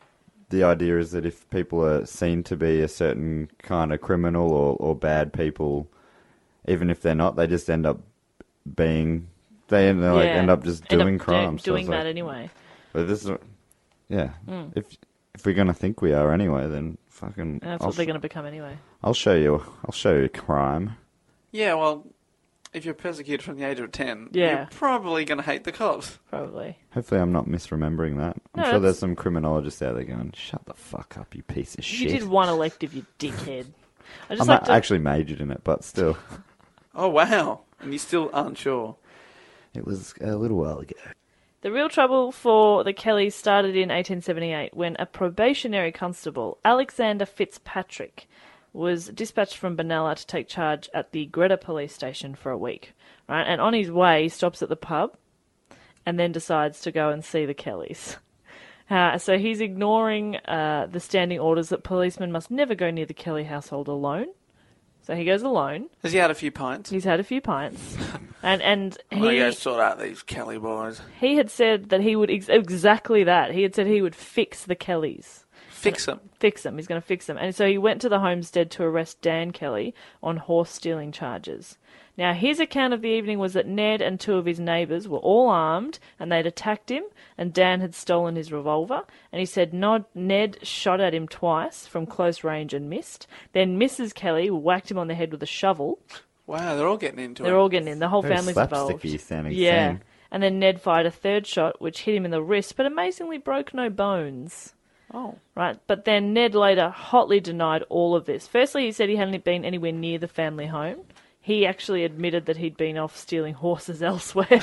the idea is that if people are seen to be a certain kind of criminal or, or bad people, even if they're not, they just end up being they end, like, Yeah. end up just End doing up do- crimes. So doing it's that like, anyway. But this is, yeah. Mm. If if we're gonna think we are anyway, then fucking. That's I'll what they're sh- going to become anyway. I'll show you. I'll show you crime. Yeah, well, if you're persecuted from the age of ten, Yeah. you're probably going to hate the cops. Probably. Hopefully I'm not misremembering that. I'm No, sure that's- there's some criminologists out there going, shut the fuck up, you piece of You shit. did one elective, you dickhead. I just I'm like a- to... actually majored in it, but still. Oh, wow. And you still aren't sure. It was a little while ago. The real trouble for the Kellys started in eighteen seventy-eight when a probationary constable, Alexander Fitzpatrick, was dispatched from Benalla to take charge at the Greta police station for a week. Right, and on his way, he stops at the pub and then decides to go and see the Kellys. Uh, so he's ignoring uh, the standing orders that policemen must never go near the Kelly household alone. So he goes alone. Has he had a few pints? He's had a few pints. and and I'm going he... to go sort out these Kelly boys. He had said that he would ex- exactly that. He had said he would fix the Kellys. Fix them. Fix them. He's going to fix them. And so he went to the homestead to arrest Dan Kelly on horse stealing charges. Now, his account of the evening was that Ned and two of his neighbours were all armed and they'd attacked him, and Dan had stolen his revolver. And he said Nod- Ned shot at him twice from close range and missed. Then Missus Kelly whacked him on the head with a shovel. Wow, they're all getting into They're it. all getting in. The whole Very family's involved. slapsticky sounding Yeah. scene. And then Ned fired a third shot, which hit him in the wrist, but amazingly broke no bones. Oh. Right, but then Ned later hotly denied all of this. Firstly, he said he hadn't been anywhere near the family home. He actually admitted that he'd been off stealing horses elsewhere.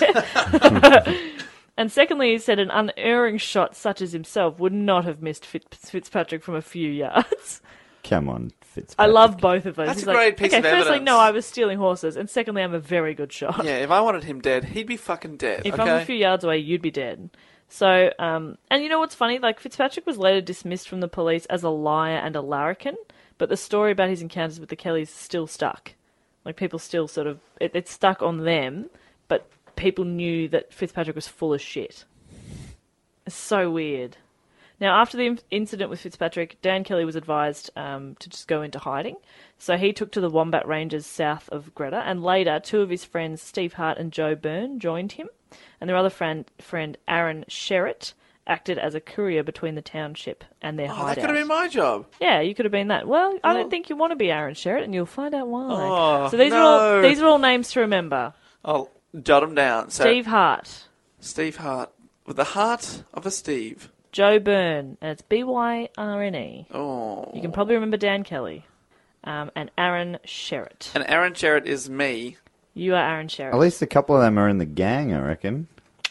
And secondly, he said an unerring shot such as himself would not have missed Fitz- Fitzpatrick from a few yards. Come on, Fitzpatrick. I love both of those. That's He's a like, great piece okay, of firstly, evidence. no, I was stealing horses, and secondly, I'm a very good shot. Yeah, if I wanted him dead, he'd be fucking dead. If okay? I'm a few yards away, you'd be dead. So, um, and you know what's funny? Like, Fitzpatrick was later dismissed from the police as a liar and a larrikin, but the story about his encounters with the Kellys still stuck. Like, people still sort of, it, it stuck on them, but people knew that Fitzpatrick was full of shit. It's so weird. Now, after the in- incident with Fitzpatrick, Dan Kelly was advised um, to just go into hiding. So he took to the Wombat Ranges south of Greta, and later two of his friends, Steve Hart and Joe Byrne, joined him. And their other friend, friend Aaron Sherritt, acted as a courier between the township and their Oh, hideout. that could have been my job. Yeah, you could have been that. Well, I Well- don't think you want to be Aaron Sherritt, and you'll find out why. Oh, so these are all no. these are all names to remember. I'll jot them down. So, Steve Hart, Steve Hart. With the heart of a Steve. Joe Byrne, and it's B Y R N E. Oh. You can probably remember Dan Kelly, um, and Aaron Sherritt. And Aaron Sherritt is me. You are Aaron Sherritt. At least a couple of them are in the gang, I reckon.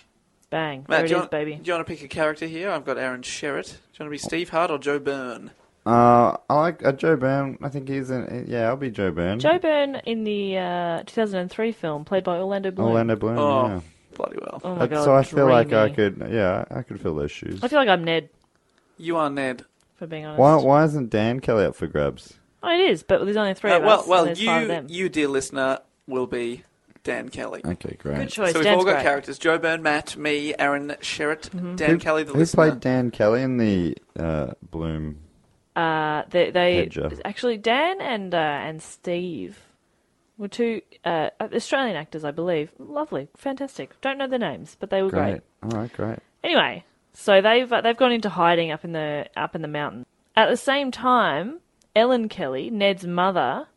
Bang. Matt, there do it you, is, want, baby. do you want to pick a character here? I've got Aaron Sherritt. Do you want to be Steve Hart or Joe Byrne? Uh, I like uh, Joe Byrne. I think he's in. Yeah, I'll be Joe Byrne. Joe Byrne in the uh, two thousand three film, played by Orlando Bloom. Orlando Bloom. Oh, Yeah. bloody well. Oh my Uh, god, so I feel like I dreamy. could. Yeah, I could fill those shoes. I feel like I'm Ned, You are Ned. for being honest. Why? Why isn't Dan Kelly up for grabs? Oh, it is, but there's only three Uh, of well, us. well, and there's five of you, them. you, dear listener, will be Dan Kelly. Okay, great. Good choice. So we've Dan's all got great. characters: Joe Byrne, Matt, me, Aaron Sherritt, Mm-hmm. Dan Who- Kelly, the Who listener. played Dan Kelly in the uh, Bloom? Uh, they, they Hedger. actually Dan and uh, and Steve were two uh, Australian actors, I believe. Lovely, fantastic. Don't know their names, but they were great. Great. All right, great. Anyway, so they've uh, they've gone into hiding up in the up in the mountain. At the same time, Ellen Kelly, Ned's mother,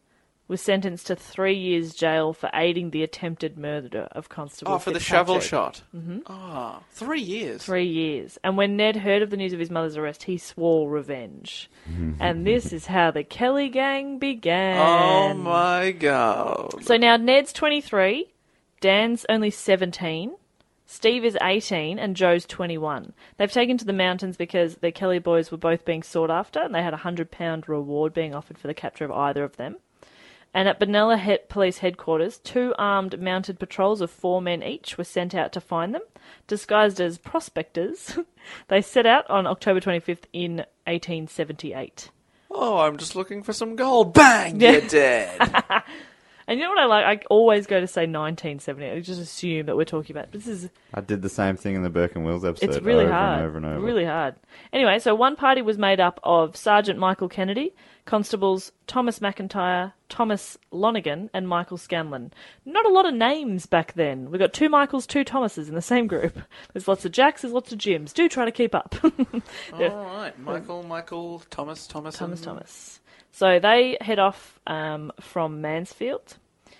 was sentenced to three years jail for aiding the attempted murder of Constable Oh, for the shovel Fitzpatrick. shot. Mm-hmm. Oh, three years. Three years. And when Ned heard of the news of his mother's arrest, he swore revenge. And this is how the Kelly gang began. Oh, my God. So now Ned's twenty-three, Dan's only seventeen, Steve is eighteen, and Joe's twenty-one. They've taken to the mountains because the Kelly boys were both being sought after, and they had a one hundred pound reward being offered for the capture of either of them. And at Benalla he- Police Headquarters, two armed mounted patrols of four men each were sent out to find them. Disguised as prospectors, they set out on October twenty-fifth in eighteen seventy-eight. Oh, I'm just looking for some gold. Bang, Yeah. you're dead. And you know what I like? I always go to say nineteen seventy-eight. I just assume that we're talking about... This is... I did the same thing in the Burke and Wills episode. It's really over hard. and over and over. Really hard. Anyway, so one party was made up of Sergeant Michael Kennedy, Constables Thomas McIntyre, Thomas Lonigan, and Michael Scanlon. Not a lot of names back then. We've got two Michaels, two Thomases in the same group. There's lots of Jacks, there's lots of Jims. Do try to keep up. All right. Michael, Michael, Thomas, Thomas, Thomas, and... Thomas. So they head off um, from Mansfield,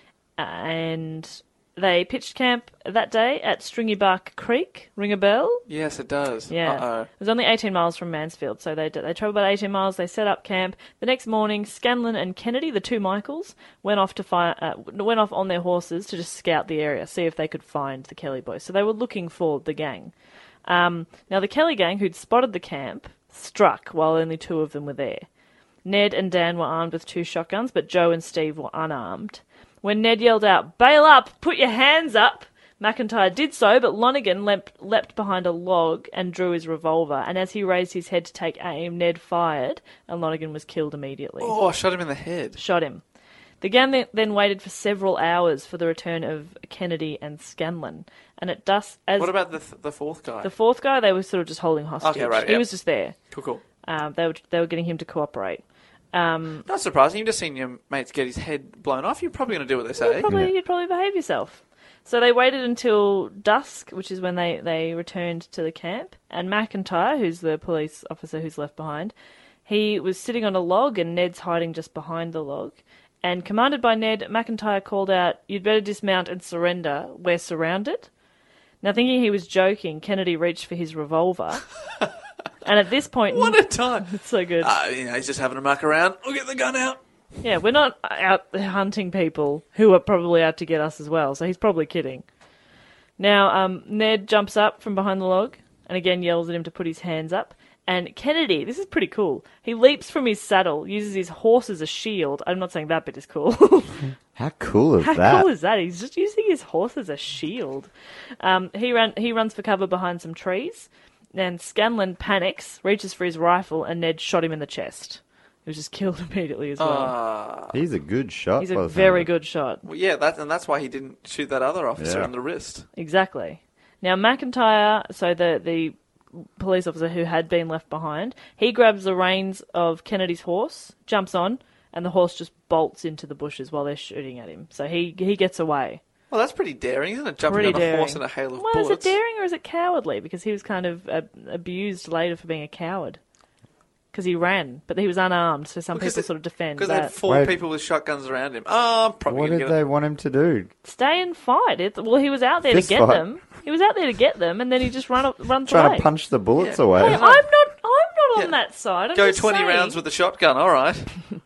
and they pitched camp that day at Stringybark Creek. Ring a bell? Yes, it does. Yeah. Uh-oh. It was only eighteen miles from Mansfield, so they they travelled about eighteen miles. They set up camp. The next morning, Scanlon and Kennedy, the two Michaels, went off to find, uh, went off on their horses to just scout the area, see if they could find the Kelly boys. So they were looking for the gang. Um, now, the Kelly gang, who'd spotted the camp, struck while only two of them were there. Ned and Dan were armed with two shotguns, but Joe and Steve were unarmed. When Ned yelled out, "Bail up! Put your hands up!" McIntyre did so, but Lonigan leapt, leapt behind a log and drew his revolver, and as he raised his head to take aim, Ned fired, and Lonigan was killed immediately. Oh, I shot him in the head. Shot him. The gang then waited for several hours for the return of Kennedy and Scanlon, and at dusk... As What about the th- the fourth guy? the fourth guy, they were sort of just holding hostage. Okay, right, He yep. was just there. Cool, cool. Um, they were they were getting him to cooperate. Um, Not surprising. You've just seen your mates get his head blown off. You're probably going to do what they say. you'd, probably, you'd probably behave yourself. So they waited until dusk, which is when they, they returned to the camp. And McIntyre, who's the police officer who's left behind, he was sitting on a log and Ned's hiding just behind the log. And commanded by Ned, McIntyre called out, "You'd better dismount and surrender. We're surrounded." Now, thinking he was joking, Kennedy reached for his revolver. And at this point... What a time. It's so good. Uh, you know, he's just having a muck around. We'll get the gun out. Yeah, we're not out hunting people who are probably out to get us as well, so he's probably kidding. Now, um, Ned jumps up from behind the log and again yells at him to put his hands up. And Kennedy, this is pretty cool, he leaps from his saddle, uses his horse as a shield. I'm not saying that bit is cool. How cool is How that? cool is that? He's just using his horse as a shield. Um, he ran. He runs for cover behind some trees. And Scanlon panics, reaches for his rifle, and Ned shot him in the chest. He was just killed immediately as well. Uh, He's a good shot. He's by a the sound very of it. good shot. well, yeah, that, and that's why he didn't shoot that other officer Yeah. in the wrist. Exactly. Now, McIntyre, so the, the police officer who had been left behind, he grabs the reins of Kennedy's horse, jumps on, and the horse just bolts into the bushes while they're shooting at him. So he he gets away. Well, that's pretty daring, isn't it? Jumping Pretty on a daring. horse in a hail of Well, bullets. is it daring or is it cowardly? Because he was kind of uh, abused later for being a coward. Because he ran, but he was unarmed, so some Because people it- sort of defend Because they had that. four Wait. people with shotguns around him. Oh, I'm probably What going to did get they it. want him to do? Stay and fight. It, well, he was out there Fist to get fight. them. He was out there to get them, and then he just run runs Trying away. to punch the bullets Yeah. away. Hey, I'm not. I'm not on Yeah. that side. I'm Go just twenty saying. rounds with the shotgun, all right.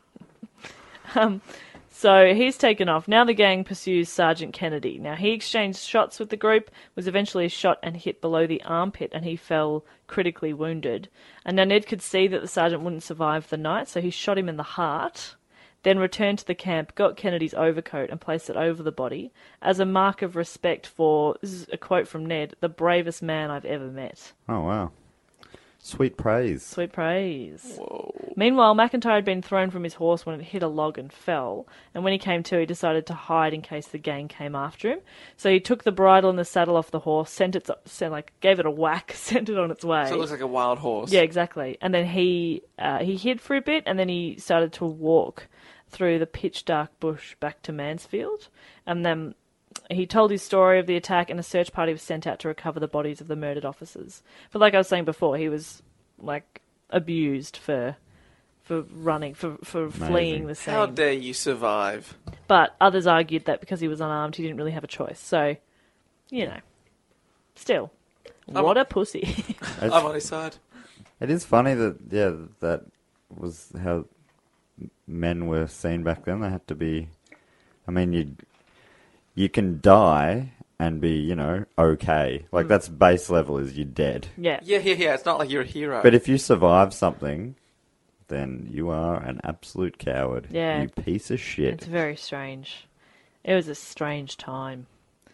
So he's taken off. Now the gang pursues Sergeant Kennedy. Now he exchanged shots with the group, was eventually shot and hit below the armpit, and he fell critically wounded. And now Ned could see that the sergeant wouldn't survive the night, so he shot him in the heart, then returned to the camp, got Kennedy's overcoat and placed it over the body as a mark of respect for, this is a quote from Ned, "the bravest man I've ever met." Oh, wow. Sweet praise. Sweet praise. Meanwhile, McIntyre had been thrown from his horse when it hit a log and fell, and when he came to, he decided to hide in case the gang came after him. So he took the bridle and the saddle off the horse, sent it, sent, like, gave it a whack, sent it on its way. So it looks like a wild horse. Yeah, exactly. And then he uh, he hid for a bit, and then he started to walk through the pitch dark bush back to Mansfield, and then he told his story of the attack, and a search party was sent out to recover the bodies of the murdered officers. But like I was saying before, he was like abused for for running, for, for fleeing the scene. How dare you survive? But others argued that because he was unarmed, he didn't really have a choice. So, you know, still, what a pussy. I'm on his side. It is funny that, yeah, that was how men were seen back then. They had to be, I mean, you you can die and be, you know, okay. Like, mm. that's base level, is you're dead. Yeah. Yeah, yeah, yeah. It's not like you're a hero. But if you survive something, then you are an absolute coward. Yeah. You piece of shit. It's very strange. It was a strange time.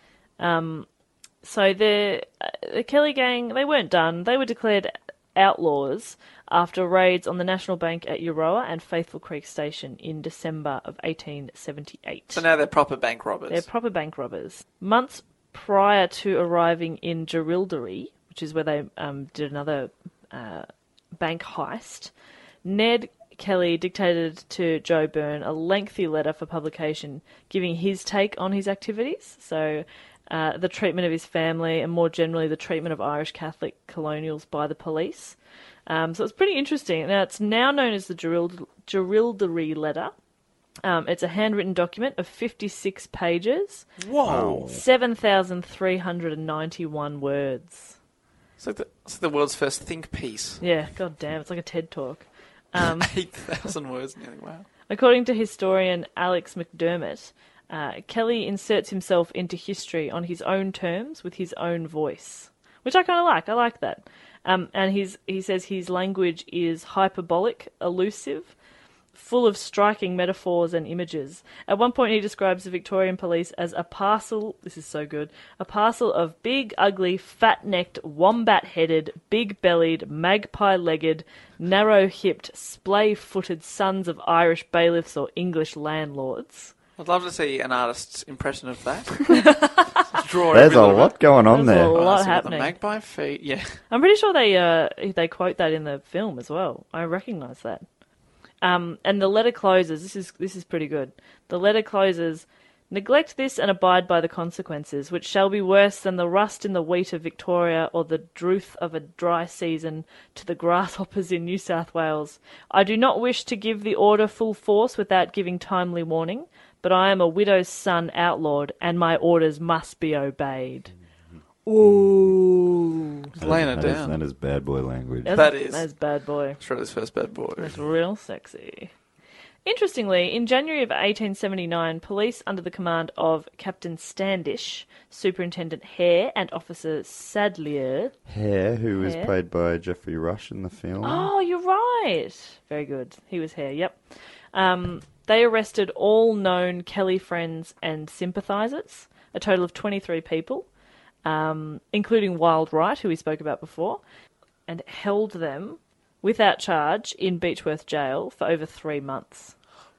Um, so the, uh, the Kelly gang, they weren't done. They were declared outlaws after raids on the National Bank at Euroa and Faithful Creek Station in December of eighteen seventy-eight. So now they're proper bank robbers. They're proper bank robbers. Months prior to arriving in Jerilderie, which is where they um, did another uh, bank heist, Ned Kelly dictated to Joe Byrne a lengthy letter for publication giving his take on his activities. So uh, the treatment of his family and more generally the treatment of Irish Catholic colonials by the police. Um, so it's pretty interesting. Now, it's now known as the Jerild- Jerilderie letter. Um, it's a handwritten document of fifty-six pages. Whoa. seven thousand three hundred ninety-one words. It's like, the, it's like the world's first think piece. Yeah, god damn, it's like a TED Talk. Um, eight thousand words nearly, wow. According to historian Alex McDermott, uh, Kelly inserts himself into history on his own terms with his own voice, which I kind of like. I like that. Um, and he's, he says his language is hyperbolic, elusive, full of striking metaphors and images. At one point he describes the Victorian police as a parcel, this is so good, a parcel of big, ugly, fat-necked, wombat-headed, big-bellied, magpie-legged, narrow-hipped, splay-footed sons of Irish bailiffs or English landlords. I'd love to see an artist's impression of that. Draw There's a every lot going on There's there. a lot Oh, so happening. The magpie feet, yeah. I'm pretty sure they uh, they quote that in the film as well. I recognise that. Um, and the letter closes. This is this is pretty good. The letter closes. Neglect this and abide by the consequences, which shall be worse than the rust in the wheat of Victoria or the drouth of a dry season to the grasshoppers in New South Wales. I do not wish to give the order full force without giving timely warning, but I am a widow's son outlawed, and my orders must be obeyed. Ooh. He's laying it That is- down. that is bad boy language. That's, That is. That's bad boy. Australia's first bad boy. That's real sexy. Interestingly, in January of eighteen seventy-nine, police under the command of Captain Standish, Superintendent Hare, and Officer Sadlier... Hare, who was Hare? played by Jeffrey Rush in the film. Oh, you're right. Very good. He was Hare, yep. Um, they arrested all known Kelly friends and sympathisers, a total of twenty-three people, um, including Wild Wright, who we spoke about before, and held them without charge in Beechworth Jail for over three months.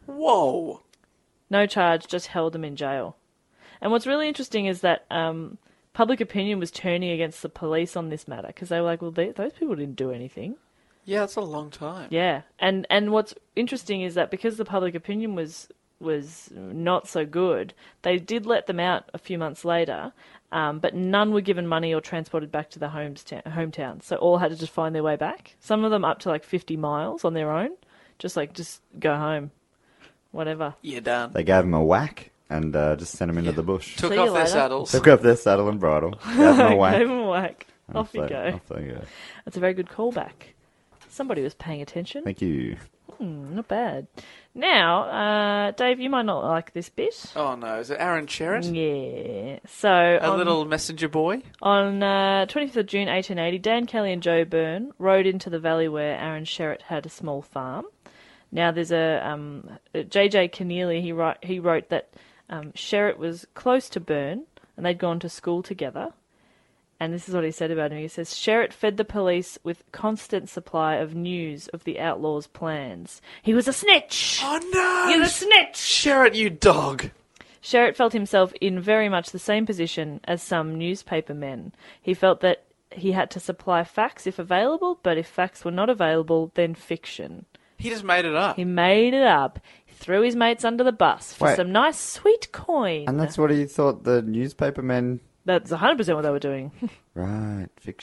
Whoa. No charge, just held them in jail. And what's really interesting is that um, public opinion was turning against the police on this matter, because they were like, well, they, those people didn't do anything. Yeah, that's a long time. Yeah, and and what's interesting is that because the public opinion was was not so good, they did let them out a few months later, um, but none were given money or transported back to their homes ta- hometown. So all had to just find their way back. Some of them up to like fifty miles on their own, just like just go home, whatever. You're done. They gave him a whack and uh, just sent him into the bush. Took See off you their later. saddles. Took off their saddle and bridle. Gave him a whack. Gave 'em a whack. and Off you they- go. Off they go. That's a very good callback. Somebody was paying attention. Thank you. Hmm, not bad. Now, uh, Dave, you might not like this bit. Oh no, is it Aaron Sherritt? Yeah. So A on, little messenger boy? on uh, twenty-fifth of June eighteen eighty, Dan Kelly and Joe Byrne rode into the valley where Aaron Sherritt had a small farm. Now, there's a um, J J Keneally. He wrote he wrote that um, Sherritt was close to Byrne, and they'd gone to school together. And this is what he said about him. He says, Sherritt fed the police with constant supply of news of the outlaws' plans. He was a snitch! Oh no! You're a snitch! Sherritt, you dog! Sherritt felt himself in very much the same position as some newspaper men. He felt that he had to supply facts if available, but if facts were not available, then fiction. He just made it up. He made it up. He threw his mates under the bus for Wait. some nice sweet coin. And that's what he thought the newspaper men... That's one hundred percent what they were doing. Right, fiction.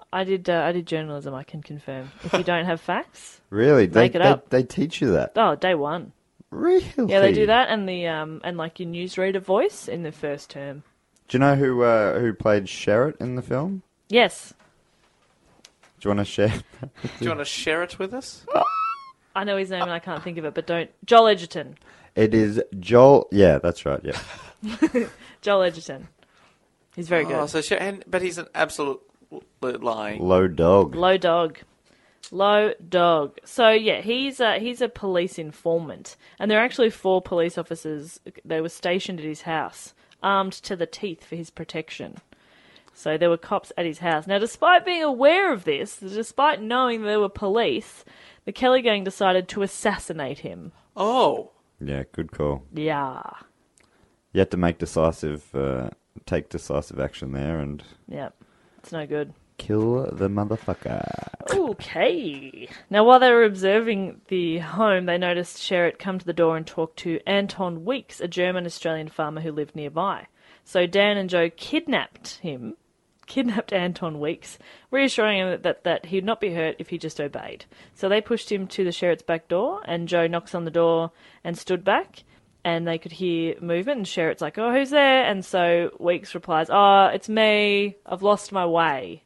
I did. Uh, I did journalism. I can confirm. If you don't have facts, Really? They, Make it they, up. they teach you that? oh, day one. Really? Yeah, they do that, and the um, and like your newsreader voice in the first term. Do you know who uh, who played Sherritt in the film? Yes, Do you want to share? Do you want to share it with us? I know his name and I can't think of it, but don't. Joel Edgerton. It is Joel. Yeah, that's right. Yeah. Joel Edgerton. He's very Oh, good. so Sher- and, but he's an absolute lying. Low dog. Low dog. Low dog. So yeah, he's a, he's a police informant, and there are actually four police officers. They were stationed at his house, armed to the teeth for his protection. So there were cops at his house. Now, despite being aware of this, despite knowing there were police, the Kelly gang decided to assassinate him. Oh. Yeah, good call. Yeah, You had to make decisive, uh, take decisive action there and yeah, it's no good. kill the motherfucker. Okay. Now, while they were observing the home, they noticed Sherritt come to the door and talk to Anton Weeks, a German-Australian farmer who lived nearby. So Dan and Joe kidnapped him, kidnapped Anton Weeks, reassuring him that, that, that he'd not be hurt if he just obeyed. So they pushed him to the Sherritt's back door, and Joe knocks on the door and stood back, and they could hear movement, and Sherritt's like, oh, who's there? And so Weeks replies, oh, it's me, I've lost my way.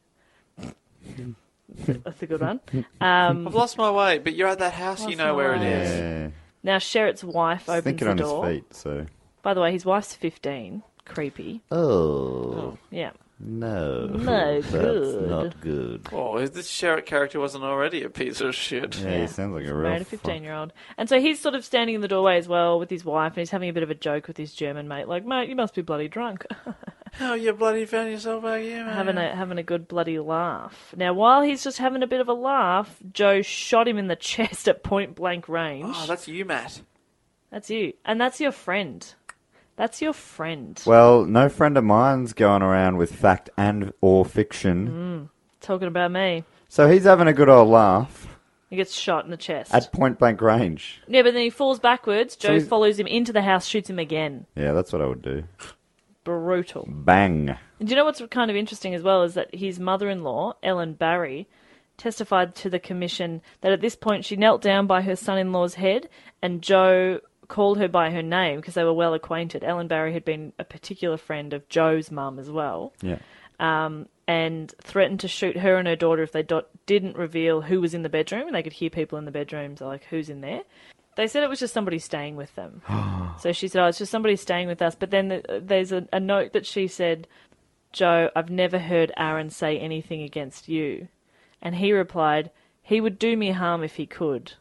That's a good one. Um, I've lost my way, but you're at that house, you Lost know my where it way. is. Yeah. now, Sherritt's wife He's opens thinking the on door. his feet, so. By the way, his wife's fifteen. Creepy. Oh, Yeah. no. No That's good. not good. Oh, if this Sherritt character wasn't already a piece of shit. Yeah, he sounds like a real Married a fuck. fifteen-year-old. And so he's sort of standing in the doorway as well with his wife, and he's having a bit of a joke with his German mate, like, mate, you must be bloody drunk. Oh, you bloody found yourself back here, man. having a having a good bloody laugh. Now, while he's just having a bit of a laugh, Joe shot him in the chest at point-blank range. Oh, that's you, Matt. That's you. And that's your friend. That's your friend. Well, no friend of mine's going around with fact and or fiction. Talking about me. So he's having a good old laugh He gets shot in the chest. at point blank range. Yeah, but then he falls backwards. Joe he's- follows him into the house, shoots him again. Yeah, that's what I would do. Brutal. Bang. And do you know what's kind of interesting as well is that his mother-in-law, Ellen Barry, testified to the commission that at this point she knelt down by her son-in-law's head and Joe called her by her name because they were well acquainted. Ellen Barry had been a particular friend of Joe's mum as well. Yeah. Um, and threatened to shoot her and her daughter if they do- didn't reveal who was in the bedroom, and they could hear people in the bedrooms like, who's in there? They said it was just somebody staying with them. So she said, oh, it's just somebody staying with us. But then the, there's a, a note that she said, Joe, I've never heard Aaron say anything against you. And he replied, he would do me harm if he could.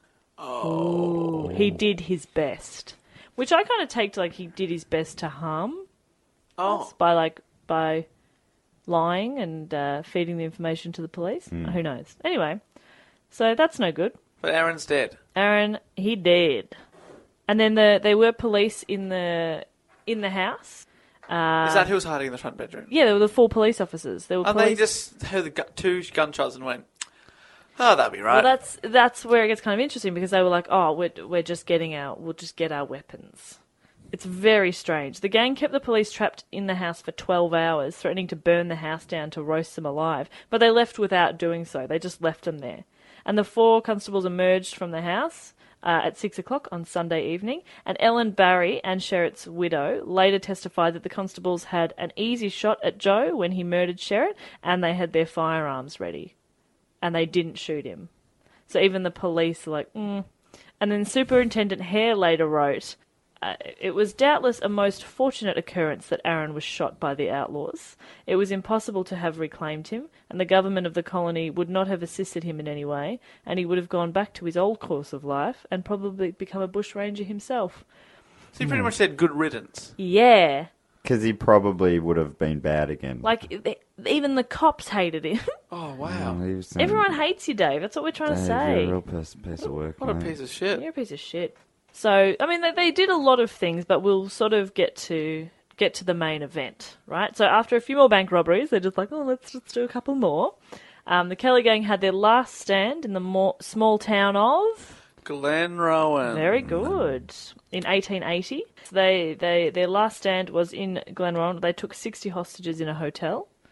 Oh. He did his best. Which I kind of take to like he did his best to harm Oh. us by like, by lying and uh, feeding the information to the police. Who knows? Anyway, so that's no good. But Aaron's dead. Aaron, he dead. And then the there were police in the in the house. Uh, Is that who was hiding in the front bedroom? Yeah, there were the four police officers. There were And police. they just heard the gu- two gunshots and went, oh, that'll be right. Well, that's that's where it gets kind of interesting because they were like, "Oh, we're we're just getting out. We'll just get our weapons." It's very strange. The gang kept the police trapped in the house for twelve hours, threatening to burn the house down to roast them alive. But they left without doing so. They just left them there. And the four constables emerged from the house uh, at six o'clock on Sunday evening. And Ellen Barry and Sherritt's widow later testified that the constables had an easy shot at Joe when he murdered Sherritt, and they had their firearms ready. And they didn't shoot him. So even the police are like, mm. And then Superintendent Hare later wrote, uh, it was doubtless a most fortunate occurrence that Aaron was shot by the outlaws. It was impossible to have reclaimed him, and the government of the colony would not have assisted him in any way, and he would have gone back to his old course of life and probably become a bushranger himself. So you pretty much said good riddance. Yeah. Because he probably would have been bad again. Like, they, even the cops hated him. Oh, wow. Oh, he was saying, Everyone hates you, Dave. That's what we're trying Dave, to say. You're a real piece, piece of work. What a mate. piece of shit. You're a piece of shit. So, I mean, they, they did a lot of things, but we'll sort of get to get to the main event, right? So after a few more bank robberies, they're just like, oh, let's just do a couple more. Um, the Kelly gang had their last stand in the more, small town of... Glen Rowan. Very good. In eighteen eighty. So they, they, their last stand was in Glenrowan. They took sixty hostages in a hotel.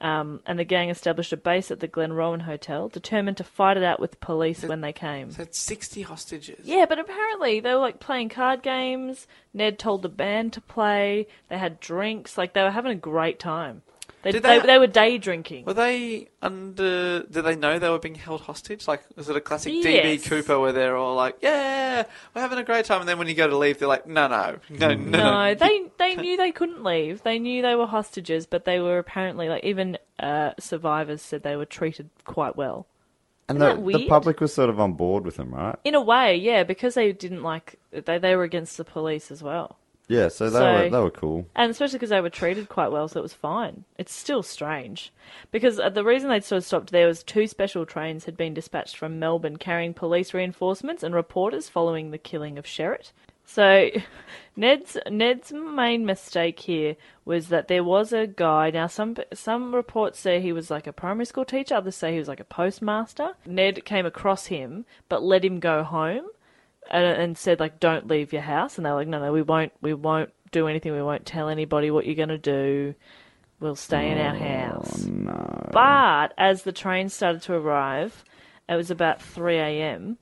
Um, and the gang established a base at the Glenrowan Hotel, determined to fight it out with police when they came. So it's sixty hostages. Yeah, but apparently they were like playing card games. Ned told the band to play. They had drinks. Like they were having a great time. They Did they, they- they were day drinking. Were they under... Did they know they were being held hostage? Like, was it a classic D B Yes. Cooper where they're all like, yeah, we're having a great time, and then when you go to leave, they're like, no, no, no, no, no. No, they they knew they couldn't leave. They knew they were hostages, but they were apparently like even uh, survivors said they were treated quite well. And Isn't the, that the weird? public was sort of on board with them, right? In a way, yeah, because they didn't like they they were against the police as well. Yeah, so they So- were they were cool. And especially because they were treated quite well, so it was fine. It's still strange. Because uh, the reason they'd sort of stopped there was two special trains had been dispatched from Melbourne carrying police reinforcements and reporters following the killing of Sherritt. So Ned's Ned's main mistake here was that there was a guy. Now, some some reports say he was like a primary school teacher, others say he was like a postmaster. Ned came across him, but let him go home. And, and said like, don't leave your house, and they're like, no, no, we won't, we won't do anything. We won't tell anybody what you're gonna do. We'll stay in our house. No. But as the train started to arrive, it was about three a.m.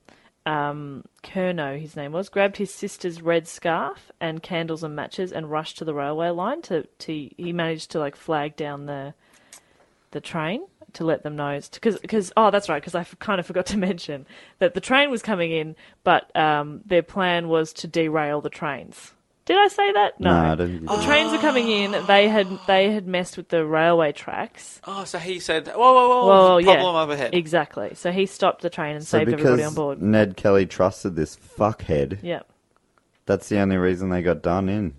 Um, Kerno, his name was, grabbed his sister's red scarf and candles and matches and rushed to the railway line. To, to he managed to like flag down the the train to let them know, because because oh that's right, because I f- kind of forgot to mention that the train was coming in, but um, their plan was to derail the trains. Did I say that? No, No, I didn't. the trains were coming in. They had they had messed with the railway tracks. Oh, so he said, whoa, whoa, whoa, Well, yeah, problem up ahead. Exactly. So he stopped the train and So saved because everybody on board. Ned Kelly trusted this fuckhead, Yeah. that's the only reason they got done in.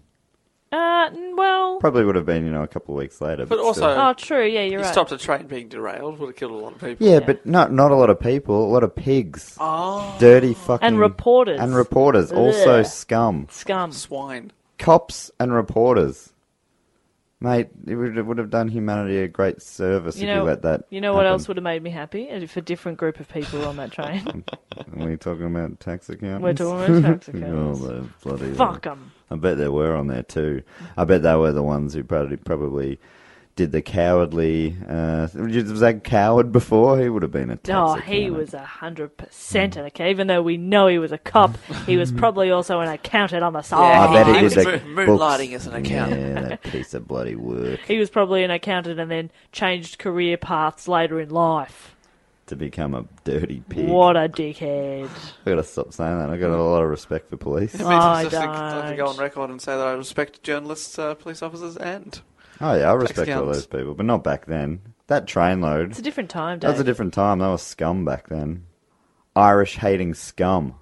Uh, n- well. Probably would have been, you know, a couple of weeks later. But But, also- still. Oh, true. Yeah, you're He right. stopped a train being derailed, would have killed a lot of people. Yeah, Yeah. but not not a lot of people, a lot of pigs. Oh, Dirty fucking... And reporters. And reporters. Also Ugh. scum. Scum. swine. Cops and reporters. Mate, it would, it would have done humanity a great service You if know. you let that you know what happen. else would have made me happy? If a different group of people on that train. Are we talking about tax accountants? We're talking about tax Oh, accountants. they're bloody... Fuck them. I bet there were on there too. I bet they were the ones who probably probably did the cowardly. Uh, was that coward before? He would have been a tax Oh, he accountant. was a hundred percent an account. Even though we know he was a cop, he was probably also an accountant on the side. Yeah, I bet he he did was the mo- books. moonlighting as an accountant. Yeah, that piece of bloody work He was probably an accountant and then changed career paths later in life. to become a dirty pig. What a dickhead. I gotta stop saying that. I got a lot of respect for police. I Oh, mean, I just to, I have to go on don't. record and say that I respect journalists, uh, police officers, and Oh yeah, I respect all accountants. those people, but not back then. That train load. It's a different time, That Dave. was a different time. That was scum back then. Irish hating scum.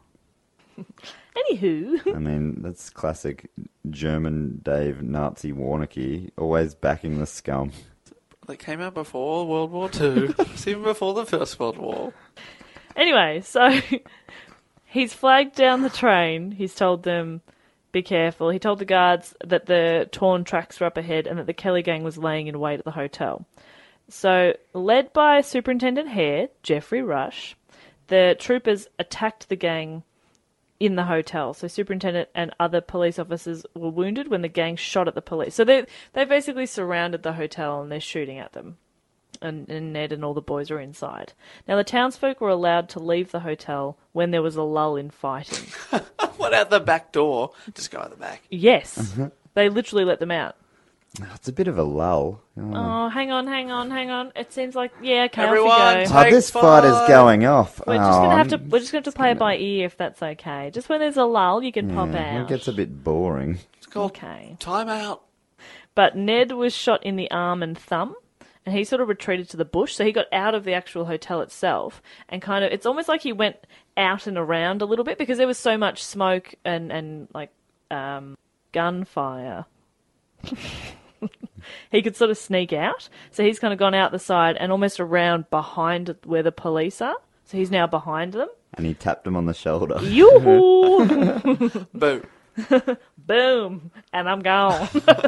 Anywho. I mean, that's classic German Dave Nazi Warnocky, always backing the scum. they came out before World War Two. It's even before the First World War. Anyway, so he's flagged down the train. He's told them, be careful. He told the guards that the torn tracks were up ahead and that the Kelly gang was laying in wait at the hotel. So, led by Superintendent Hare, Jeffrey Rush, the troopers attacked the gang in the hotel. So superintendent and other police officers were wounded when the gang shot at the police. So they they basically surrounded the hotel and they're shooting at them. And, and Ned and all the boys are inside. Now the townsfolk were allowed to leave the hotel when there was a lull in fighting. What, out the back door? Just go out the back. Yes. They literally let them out. Oh, it's a bit of a lull. Oh, Oh, hang on, hang on, hang on. It seems like, yeah, okay, Everyone, off you go. take- Oh, this fight is five. going off. We're just Oh, gonna have to. I'm- We're just gonna have to play it by ear if that's okay. Just when there's a lull, you can pop yeah, out. It gets a bit boring. It's called Okay. time out. But Ned was shot in the arm and thumb, and he sort of retreated to the bush. So he got out of the actual hotel itself, and kind of, it's almost like he went out and around a little bit because there was so much smoke and and like um, gunfire. He could sort of sneak out. So he's kind of gone out the side and almost around behind where the police are. So he's now behind them. And he tapped him on the shoulder. Yoo-hoo! Boom. Boom, and I'm gone.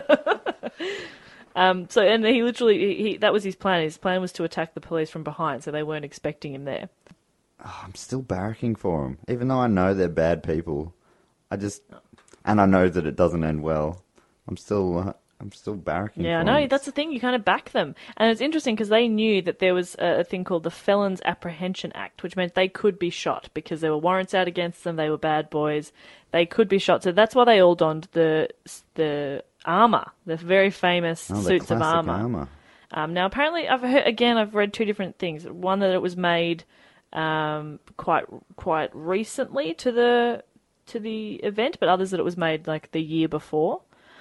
um, so, and he literally, he, he, that was his plan. His plan was to attack the police from behind, so they weren't expecting him there. Oh, I'm still barracking for him. Even though I know they're bad people. I just... And I know that it doesn't end well. I'm still... Uh, I'm still barracking. Yeah, I for know. them. That's the thing. You kind of back them. And it's interesting because they knew that there was a, a thing called the Felons Apprehension Act, which meant they could be shot because there were warrants out against them. They were bad boys. They could be shot. So that's why they all donned the the armour, the very famous Oh, the suits of classic armour. armour. Um, now, apparently, I've heard, again, I've read two different things. One, that it was made um, quite quite recently to the to the event, but others that it was made like the year before.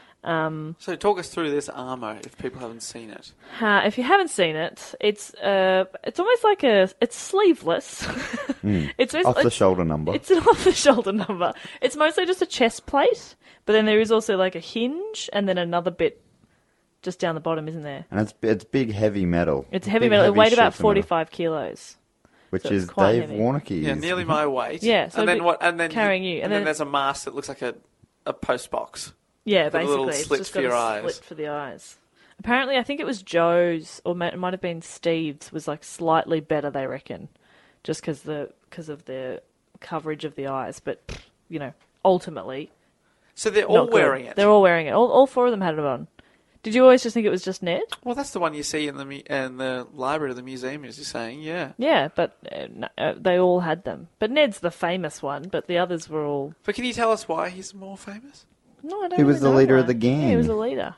So talk us through this armour if people haven't seen it. Uh, if you haven't seen it, it's uh, it's almost like a it's sleeveless. It's Off the it's, shoulder number. It's an off the shoulder number. It's mostly just a chest plate, but then there is also like a hinge and then another bit just down the bottom, isn't there? And it's it's big, heavy metal. It's heavy Big, metal. It heavy weighed about sheets of metal, forty-five kilos. which so it's is quite Dave heavy. Warnicki's. Yeah, nearly my weight. Yeah, so and then it'd be what? And then carrying you, And, and then, then- there's a mask that looks like a a post box. Yeah, With a little basically, it's slit just for got your a eyes. slit for the eyes. Apparently, I think it was Joe's, or ma- it might have been Steve's, was like slightly better. They reckon, just because the because of the coverage of the eyes. But you know, ultimately, So they're all not good. wearing it. They're all wearing it. All, all four of them had it on. Did you always just think it was just Ned? Well, that's the one you see in the mu- in the library of the museum, as you're saying. Yeah. Yeah, but uh, no, uh, they all had them. But Ned's the famous one, but the others were all. But can you tell us why he's more famous? No, I don't. He was really the know leader why. of the gang. Yeah, he was a leader.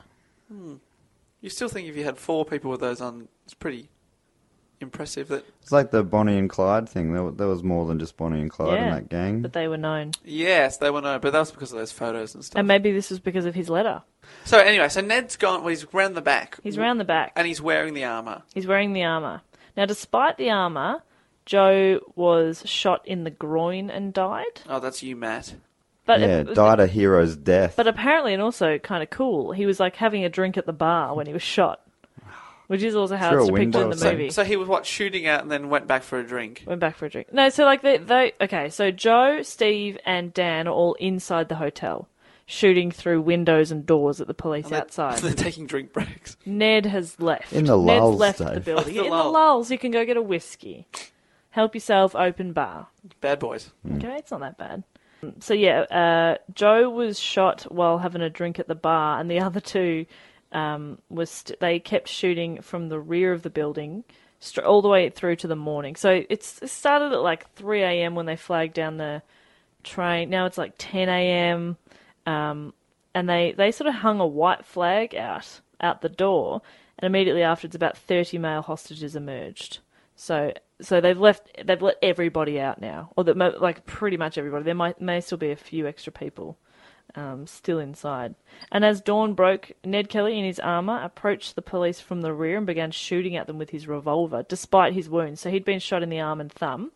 You still think if you had four people with those on, it's pretty impressive. That It's like the Bonnie and Clyde thing. There, there was more than just Bonnie and Clyde in Yeah, that gang. but they were known. yes, they were known, but that was because of those photos and stuff. And maybe this was because of his letter. So anyway, so Ned's gone. Well, he's round the back. He's round the back. and he's wearing the armour. He's wearing the armour. Now, despite the armour, Joe was shot in the groin and died. Oh, that's you, Matt. But yeah, it- died a hero's death. But apparently, and also kind of cool, he was like having a drink at the bar when he was shot, which is also how Through it's a depicted in window the or movie. So he was what shooting out and then went back for a drink. Went back for a drink. No, so like they, they okay, so Joe, Steve, and Dan are all inside the hotel, shooting through windows and doors at the police And they're- outside. They're taking drink breaks. Ned has left. In the Ned's lulls, left the Dave. building. The in lull. the lulls, you can go get a whiskey. Help yourself, open bar. Bad boys. Okay, it's not that bad. So yeah, uh, Joe was shot while having a drink at the bar, and the other two um, was st- they kept shooting from the rear of the building str- all the way through to the morning. So it's, it started at like three a.m. when they flagged down the train. Now it's like ten a.m. Um, and they, they sort of hung a white flag out out the door, and immediately afterwards, about thirty male hostages emerged. So so they've left they've let everybody out now, or that mo- like pretty much everybody. There might may still be a few extra people um, still inside. And as dawn broke, Ned Kelly in his armour approached the police from the rear and began shooting at them with his revolver, despite his wounds. So he'd been shot in the arm and thumb.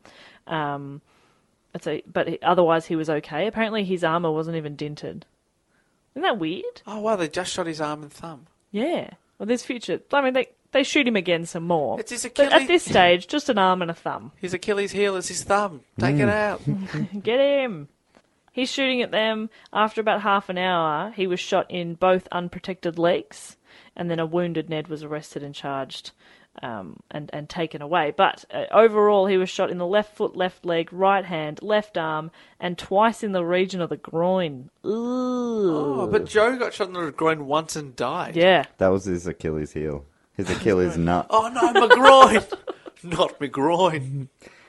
Um, I'd say, but he, otherwise he was okay. Apparently his armour wasn't even dinted. Isn't that weird? Oh wow, they just shot his arm and thumb. Yeah. Well, there's future. I mean, they they shoot him again some more. It's his But Achilles. at this stage, just an arm and a thumb. His Achilles heel is his thumb. Take it out. Get him. He's shooting at them. After about half an hour, he was shot in both unprotected legs, and then a wounded Ned was arrested and charged um, and, and taken away. But uh, overall, he was shot in the left foot, left leg, right hand, left arm, and twice in the region of the groin. Ooh. Oh, but Joe got shot in the groin once and died. Yeah. That was his Achilles heel. His Achilles nut. Oh no, my groin. Not my groin.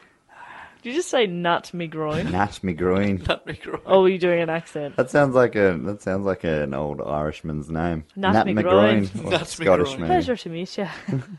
Did you just say nut me groin? Nat me groin. Not my groin. Oh, were you doing an accent? That sounds like a that sounds like an old Irishman's name. Nat me me groin. groin. Or Nat me Scottish groin. man. Pleasure to meet you.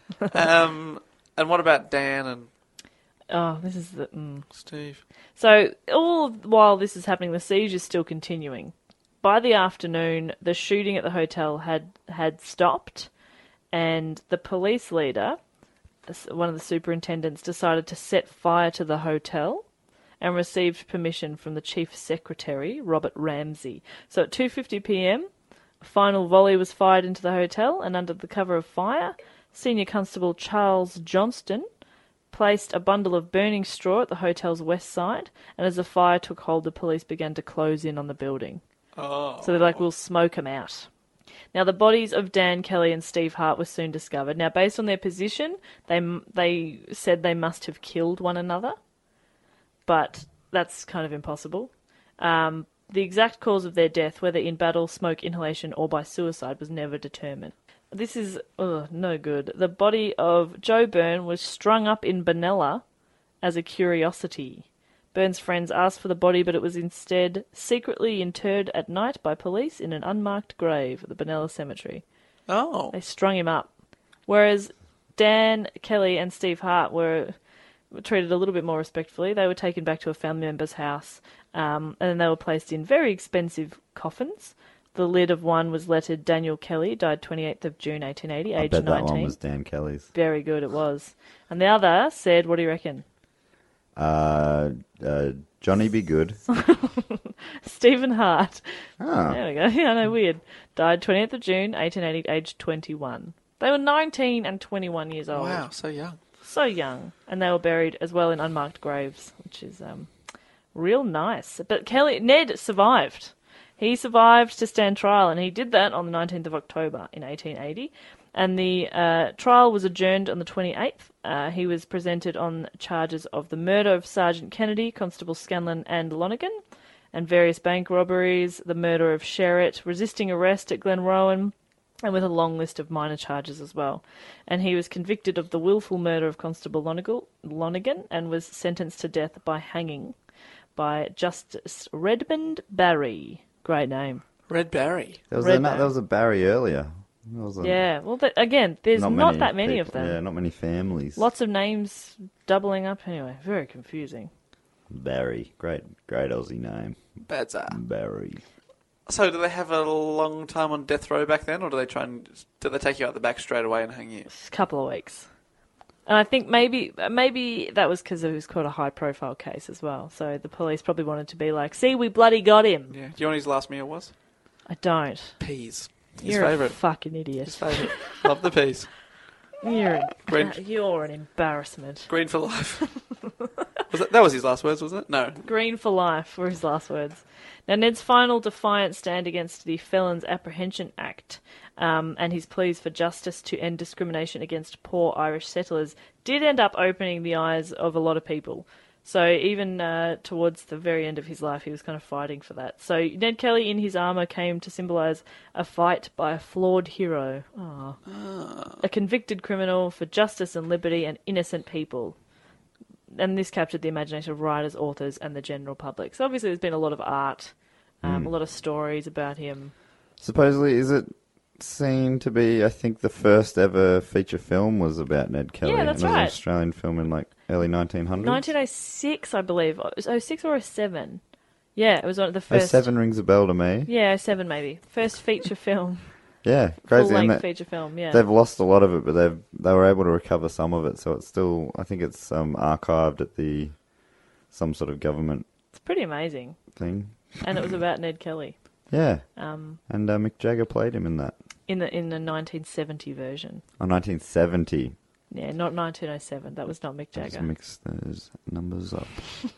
Um, and what about Dan and Oh, this is the... Mm. Steve? So, all while this is happening, the siege is still continuing. By the afternoon, the shooting at the hotel had, had stopped, and the police leader, one of the superintendents, decided to set fire to the hotel and received permission from the chief secretary, Robert Ramsey. So at two fifty p.m, a final volley was fired into the hotel, and under the cover of fire, Senior Constable Charles Johnston placed a bundle of burning straw at the hotel's west side, and as the fire took hold, the police began to close in on the building. Oh. So they're like, we'll smoke them out. Now, the bodies of Dan Kelly and Steve Hart were soon discovered. Now, based on their position, they they said they must have killed one another, but that's kind of impossible. Um, The exact cause of their death, whether in battle, smoke inhalation, or by suicide, was never determined. This is ugh, no good. The body of Joe Byrne was strung up in Benalla as a curiosity. Byrne's friends asked for the body, but it was instead secretly interred at night by police in an unmarked grave at the Benalla Cemetery. Oh. They strung him up. Whereas Dan Kelly and Steve Hart were treated a little bit more respectfully. They were taken back to a family member's house, um, and they were placed in very expensive coffins. The lid of one was lettered Daniel Kelly, died twenty-eighth of June eighteen eighty, I aged bet that nineteen. one was Dan Kelly's. Very good, it was. And the other said, what do you reckon? Uh, uh, Johnny Be Good. Stephen Hart. Oh. There we go. Yeah, I know, weird. Died twentieth of June eighteen eighty, aged twenty-one. They were nineteen and twenty-one years old. Wow, so young. So young. And they were buried as well in unmarked graves, which is um, real nice. But Kelly, Ned survived. He survived to stand trial, and he did that on the nineteenth of October in eighteen eighty. And the uh, trial was adjourned on the twenty-eighth. Uh, he was presented on charges of the murder of Sergeant Kennedy, Constable Scanlon and Lonergan, and various bank robberies, the murder of Sherritt, resisting arrest at Glenrowan, and with a long list of minor charges as well. And he was convicted of the willful murder of Constable Lonergan, Lonergan and was sentenced to death by hanging by Justice Redmond Barry. Great name. Red Barry. There was, Red a, Barry. there was a Barry earlier. There was a, Yeah, well, th- again, there's not, that many people- of them. Yeah, not many families. Lots of names doubling up. Anyway, very confusing. Barry. Great, great Aussie name. Bad Czar. Barry. So, do they have a long time on death row back then, or do they try and do they take you out the back straight away and hang you? Just a couple of weeks. And I think maybe maybe that was because it was quite a high-profile case as well. So the police probably wanted to be like, see, we bloody got him. Yeah. Do you know what his last meal was? I don't. Peas. His You're favourite. a fucking idiot. His favourite. Love the peas. You're, an, Green- you're an embarrassment. Green for life. was that, that was his last words, wasn't it? No. Green for life were his last words. Now, Ned's final defiant stand against the Felons Apprehension Act um, and his pleas for justice to end discrimination against poor Irish settlers did end up opening the eyes of a lot of people. So even uh, towards the very end of his life, he was kind of fighting for that. So Ned Kelly in his armour came to symbolise a fight by a flawed hero. Aww. Ah. A convicted criminal for justice and liberty and innocent people. And this captured the imagination of writers, authors, and the general public. So obviously there's been a lot of art, um, Mm. a lot of stories about him. Supposedly, is it seen to be, I think the first ever feature film was about Ned Kelly. Yeah, that's and it was right. an Australian film in like early nineteen hundreds. nineteen oh six, I believe. It was oh six or oh seven. Yeah, it was one of the Oh, first. seven rings a bell to me. Yeah, oh seven maybe. First feature film. Yeah, crazy. And Full-length they- feature film, yeah. They've lost a lot of it, but they've they were able to recover some of it. So it's still, I think it's um, archived at the some sort of government It's pretty amazing. thing. And it was about Ned Kelly. Yeah, Um, and uh, Mick Jagger played him in that. in the in the nineteen seventy version. Oh, nineteen seventy. Yeah, not nineteen oh seven. That was not Mick Let's Jagger. mix those numbers up.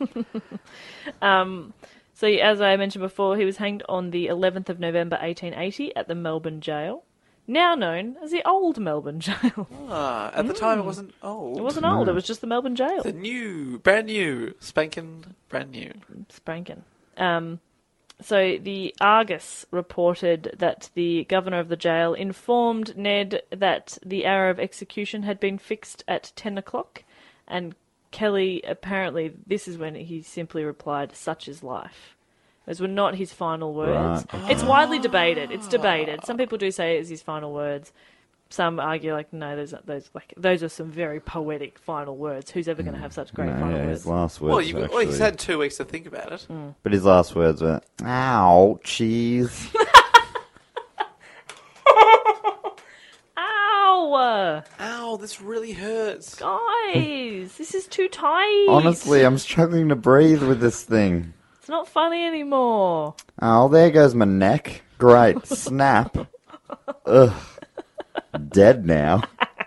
Um, so as I mentioned before, he was hanged on the eleventh of November eighteen eighty at the Melbourne Jail, now known as the Old Melbourne Jail. Ah, at the time it wasn't old. It wasn't old, it was just the Melbourne Jail. The new, brand new, spanking, brand new. Sprankin. Um, so the Argus reported that the governor of the jail informed Ned that the hour of execution had been fixed at ten o'clock, and Kelly, apparently, this is when he simply replied, "Such is life." Those were not his final words. Right. It's widely debated. It's debated. Some people do say it's his final words. Some argue like, no, those those like those are some very poetic final words. Who's ever going to have such great No, final yeah, words? his last words. Well, you, well, actually, he's had two weeks to think about it. but his last words were, "Ow, cheese." Ow! Ow, this really hurts. Guys, this is too tight. Honestly, I'm struggling to breathe with this thing. It's not funny anymore. Oh, there goes my neck. Great. Snap. Ugh. Dead now.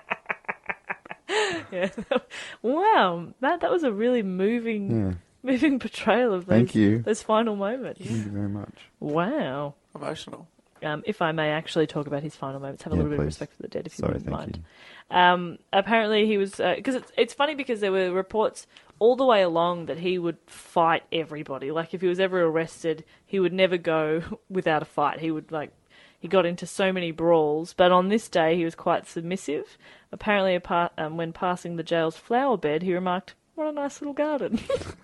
Yeah. Wow, that that was a really moving, Yeah. moving portrayal of those, Thank you. those final moments. Thank you very much. Wow. Emotional. Um, if I may actually talk about his final moments, have a Yeah, little bit of please. respect for the dead, if you Sorry, wouldn't thank mind. you. Um, apparently he was, because it's, it's funny because there were reports all the way along that he would fight everybody. Like if he was ever arrested, he would never go without a fight. He would like, he got into so many brawls, but on this day he was quite submissive. Apparently apart, um, when passing the jail's flower bed, he remarked, "What a nice little garden."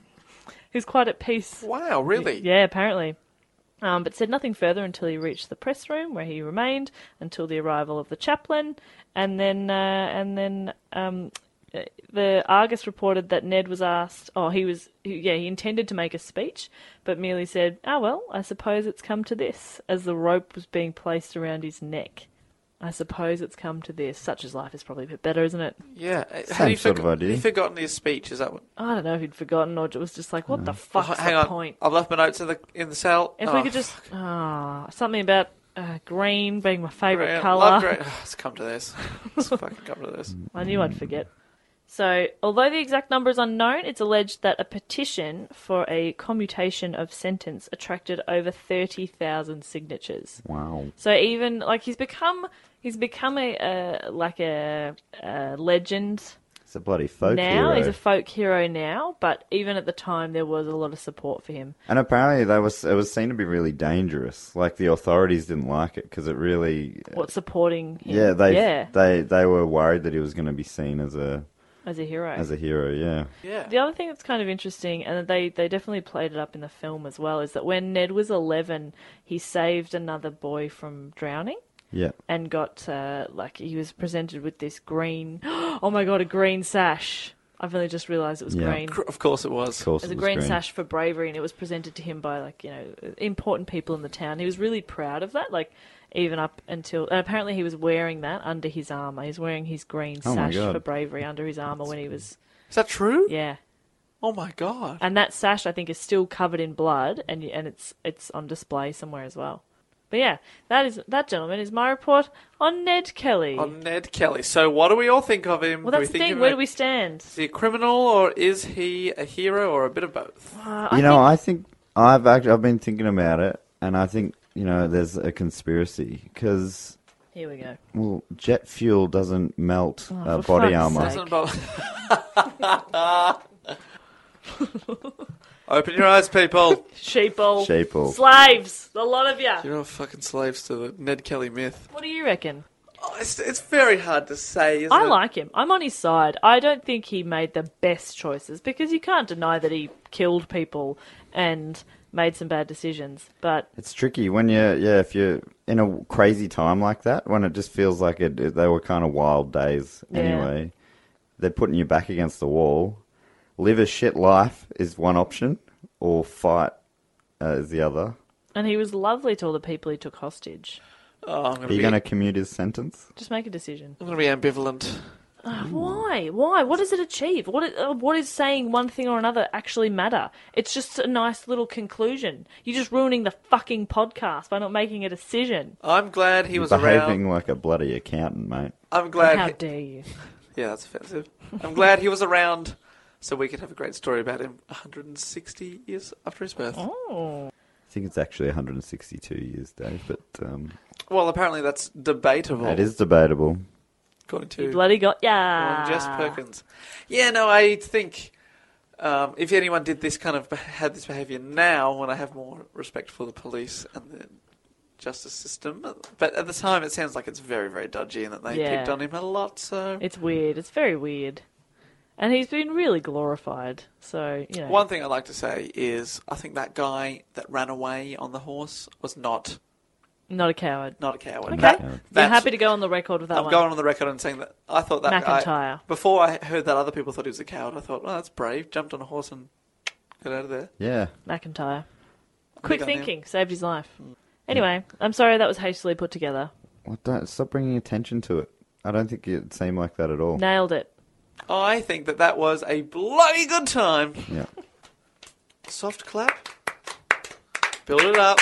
He was quite at peace. Wow, really? Yeah, apparently. Um, but said nothing further until he reached the press room, where he remained until the arrival of the chaplain, and then uh, and then um, the Argus reported that Ned was asked. Oh, he was he, yeah, he intended to make a speech, but merely said, "Ah, well, I suppose it's come to this," as the rope was being placed around his neck. I suppose it's come to this. Such as life is probably a bit better, isn't it? Yeah. Same Had he, sort forgo- of idea. had he forgotten his speech? Is that what? I don't know if he'd forgotten or it was just like, what the Oh, fuck's hang the on. point? I've left my notes in the in the cell. If oh, we could just... Ah, something about uh, green being my favourite green. colour. Love green. Oh, it's come to this. It's fucking come to this. I knew I'd forget. So, although the exact number is unknown, it's alleged that a petition for a commutation of sentence attracted over thirty thousand signatures. Wow. So even, like, he's become... He's become a, uh, like a, a legend It's a bloody folk now. hero. He's a folk hero now, but even at the time there was a lot of support for him. And apparently, they was it was seen to be really dangerous. Like the authorities didn't like it because it really. What, supporting him? Yeah, they yeah, they they were worried that he was going to be seen as a as a hero. as a hero. Yeah. Yeah. The other thing that's kind of interesting, and they, they definitely played it up in the film as well, is that when Ned was eleven, he saved another boy from drowning. Yeah. And got, uh, like, he was presented with this green, oh my god, a green sash. I've only just realised it was Yeah. green. Of course it was. Of course, As it a was green, green sash for bravery, and it was presented to him by, like, you know, important people in the town. He was really proud of that, like, even up until... And apparently he was wearing that under his armour. He was wearing his green Oh my sash God. for bravery under his armour when he was... Is that true? Yeah. Oh my god. And that sash, I think, is still covered in blood, and and it's it's on display somewhere as well. But yeah, that is that gentleman is my report on Ned Kelly. On Ned Kelly. So what do we all think of him? well, Do we that's the think thing. of Where him do we stand? Is he a criminal or is he a hero or a bit of both? Uh, You I know, think- I think I've actually I've been thinking about it, and I think you know there's a conspiracy because Here we go. well, jet fuel doesn't melt Oh, uh, for body fuck's armor. sake. Doesn't bo- Open your eyes, people. Sheeple. Sheeple. Slaves. A lot of you. You're all fucking slaves to the Ned Kelly myth. What do you reckon? Oh, it's, it's very hard to say, isn't I it? like him. I'm on his side. I don't think he made the best choices because you can't deny that he killed people and made some bad decisions. But It's tricky when you yeah if you're in a crazy time like that when it just feels like it, it they were kind of wild days Yeah. anyway. They're putting you back against the wall. Live a shit life is one option, or fight uh, is the other. and he was lovely to all the people he took hostage. Oh, I'm Are going you to going to be, commute his sentence? Just make a decision. I'm going to be ambivalent. Why? Why? What does it achieve? What is, uh, what is saying one thing or another actually matter? It's just a nice little conclusion. You're just ruining the fucking podcast by not making a decision. I'm glad he You're was behaving around. like a bloody accountant, mate. I'm glad. How he- dare you? Yeah, that's offensive. I'm glad he was around so we could have a great story about him one hundred sixty years after his birth. Oh. I think it's actually one hundred sixty-two years, Dave, but um, Well, apparently that's debatable. it is debatable. According You to bloody got ya. Warren Jess Perkins. Yeah, no, I think um, if anyone did this kind of had this behaviour now, when I have more respect for the police and the justice system, but at the time it sounds like it's very, very dodgy and that they Yeah. picked on him a lot. So It's weird. It's very weird. And he's been really glorified. So, you know. one thing I'd like to say is I think that guy that ran away on the horse was not Not a coward. not a coward. Okay. That- You're that's- happy to go on the record with that I'm one. going on the record and saying that I thought that guy, McIntyre. before I heard that other people thought he was a coward, I thought, well, that's brave. Jumped on a horse and got out of there. Yeah. McIntyre. Quick on him. thinking. Saved his life. Anyway, I'm sorry that was hastily put together. Well, don't, stop bringing attention to it. I don't think it seemed like that at all. Nailed it. I think that that was a bloody good time. Yeah. Soft clap. Build it up.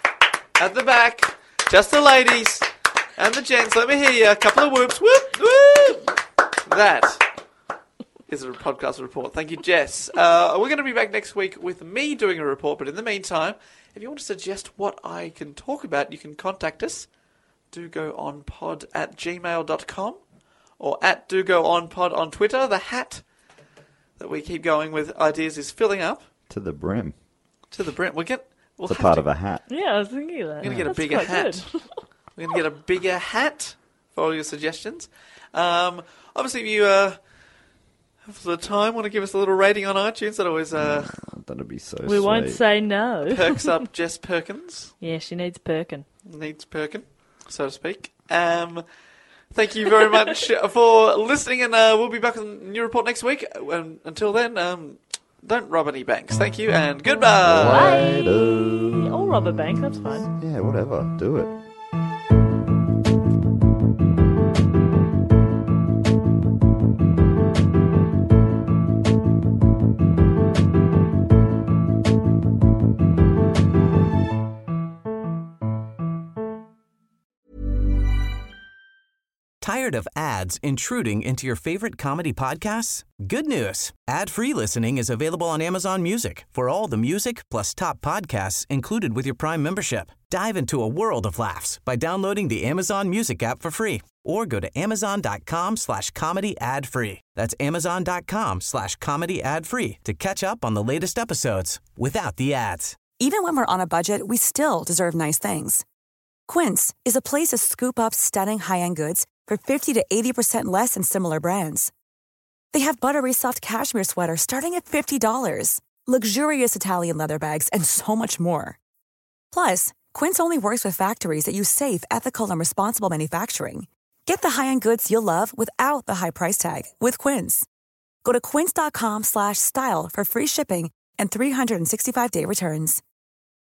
At the back. Just the ladies and the gents. Let me hear you. A couple of whoops. Whoop, whoop. That is a podcast report. Thank you, Jess. Uh, we're going to be back next week with me doing a report, but in the meantime, if you want to suggest what I can talk about, you can contact us. Do go on pod at gmail dot com or at do go on pod on Twitter. The hat that we keep going with ideas is filling up To the brim. to the brim. We get we'll It's a have part to, of a hat. Yeah, I was thinking of that. We're going to get a That's bigger quite hat. good. We're going to get a bigger hat for all your suggestions. Um, obviously, if you uh, have the time, want to give us a little rating on iTunes, that always uh, Oh, that'd be so We sweet. won't say no. perks up Jess Perkins. Yeah, she needs perking. Needs perking, so to speak. Um, thank you very much for listening, and uh, we'll be back with a new report next week. And until then, um, don't rob any banks. Thank you, and goodbye. Later. Or rob a bank, that's fine. Yeah, whatever. Do it. Tired of ads intruding into your favorite comedy podcasts? Good news. Ad-free listening is available on Amazon Music for all the music plus top podcasts included with your Prime membership. Dive into a world of laughs by downloading the Amazon Music app for free or go to amazon.com slash comedy ad free. That's amazon.com slash comedy ad free to catch up on the latest episodes without the ads. Even when we're on a budget, we still deserve nice things. Quince is a place to scoop up stunning high-end goods for fifty to eighty percent less than similar brands. They have buttery soft cashmere sweaters starting at fifty dollars, luxurious Italian leather bags, and so much more. Plus, Quince only works with factories that use safe, ethical, and responsible manufacturing. Get the high-end goods you'll love without the high price tag with Quince. Go to quince.com slash style for free shipping and three sixty-five day returns.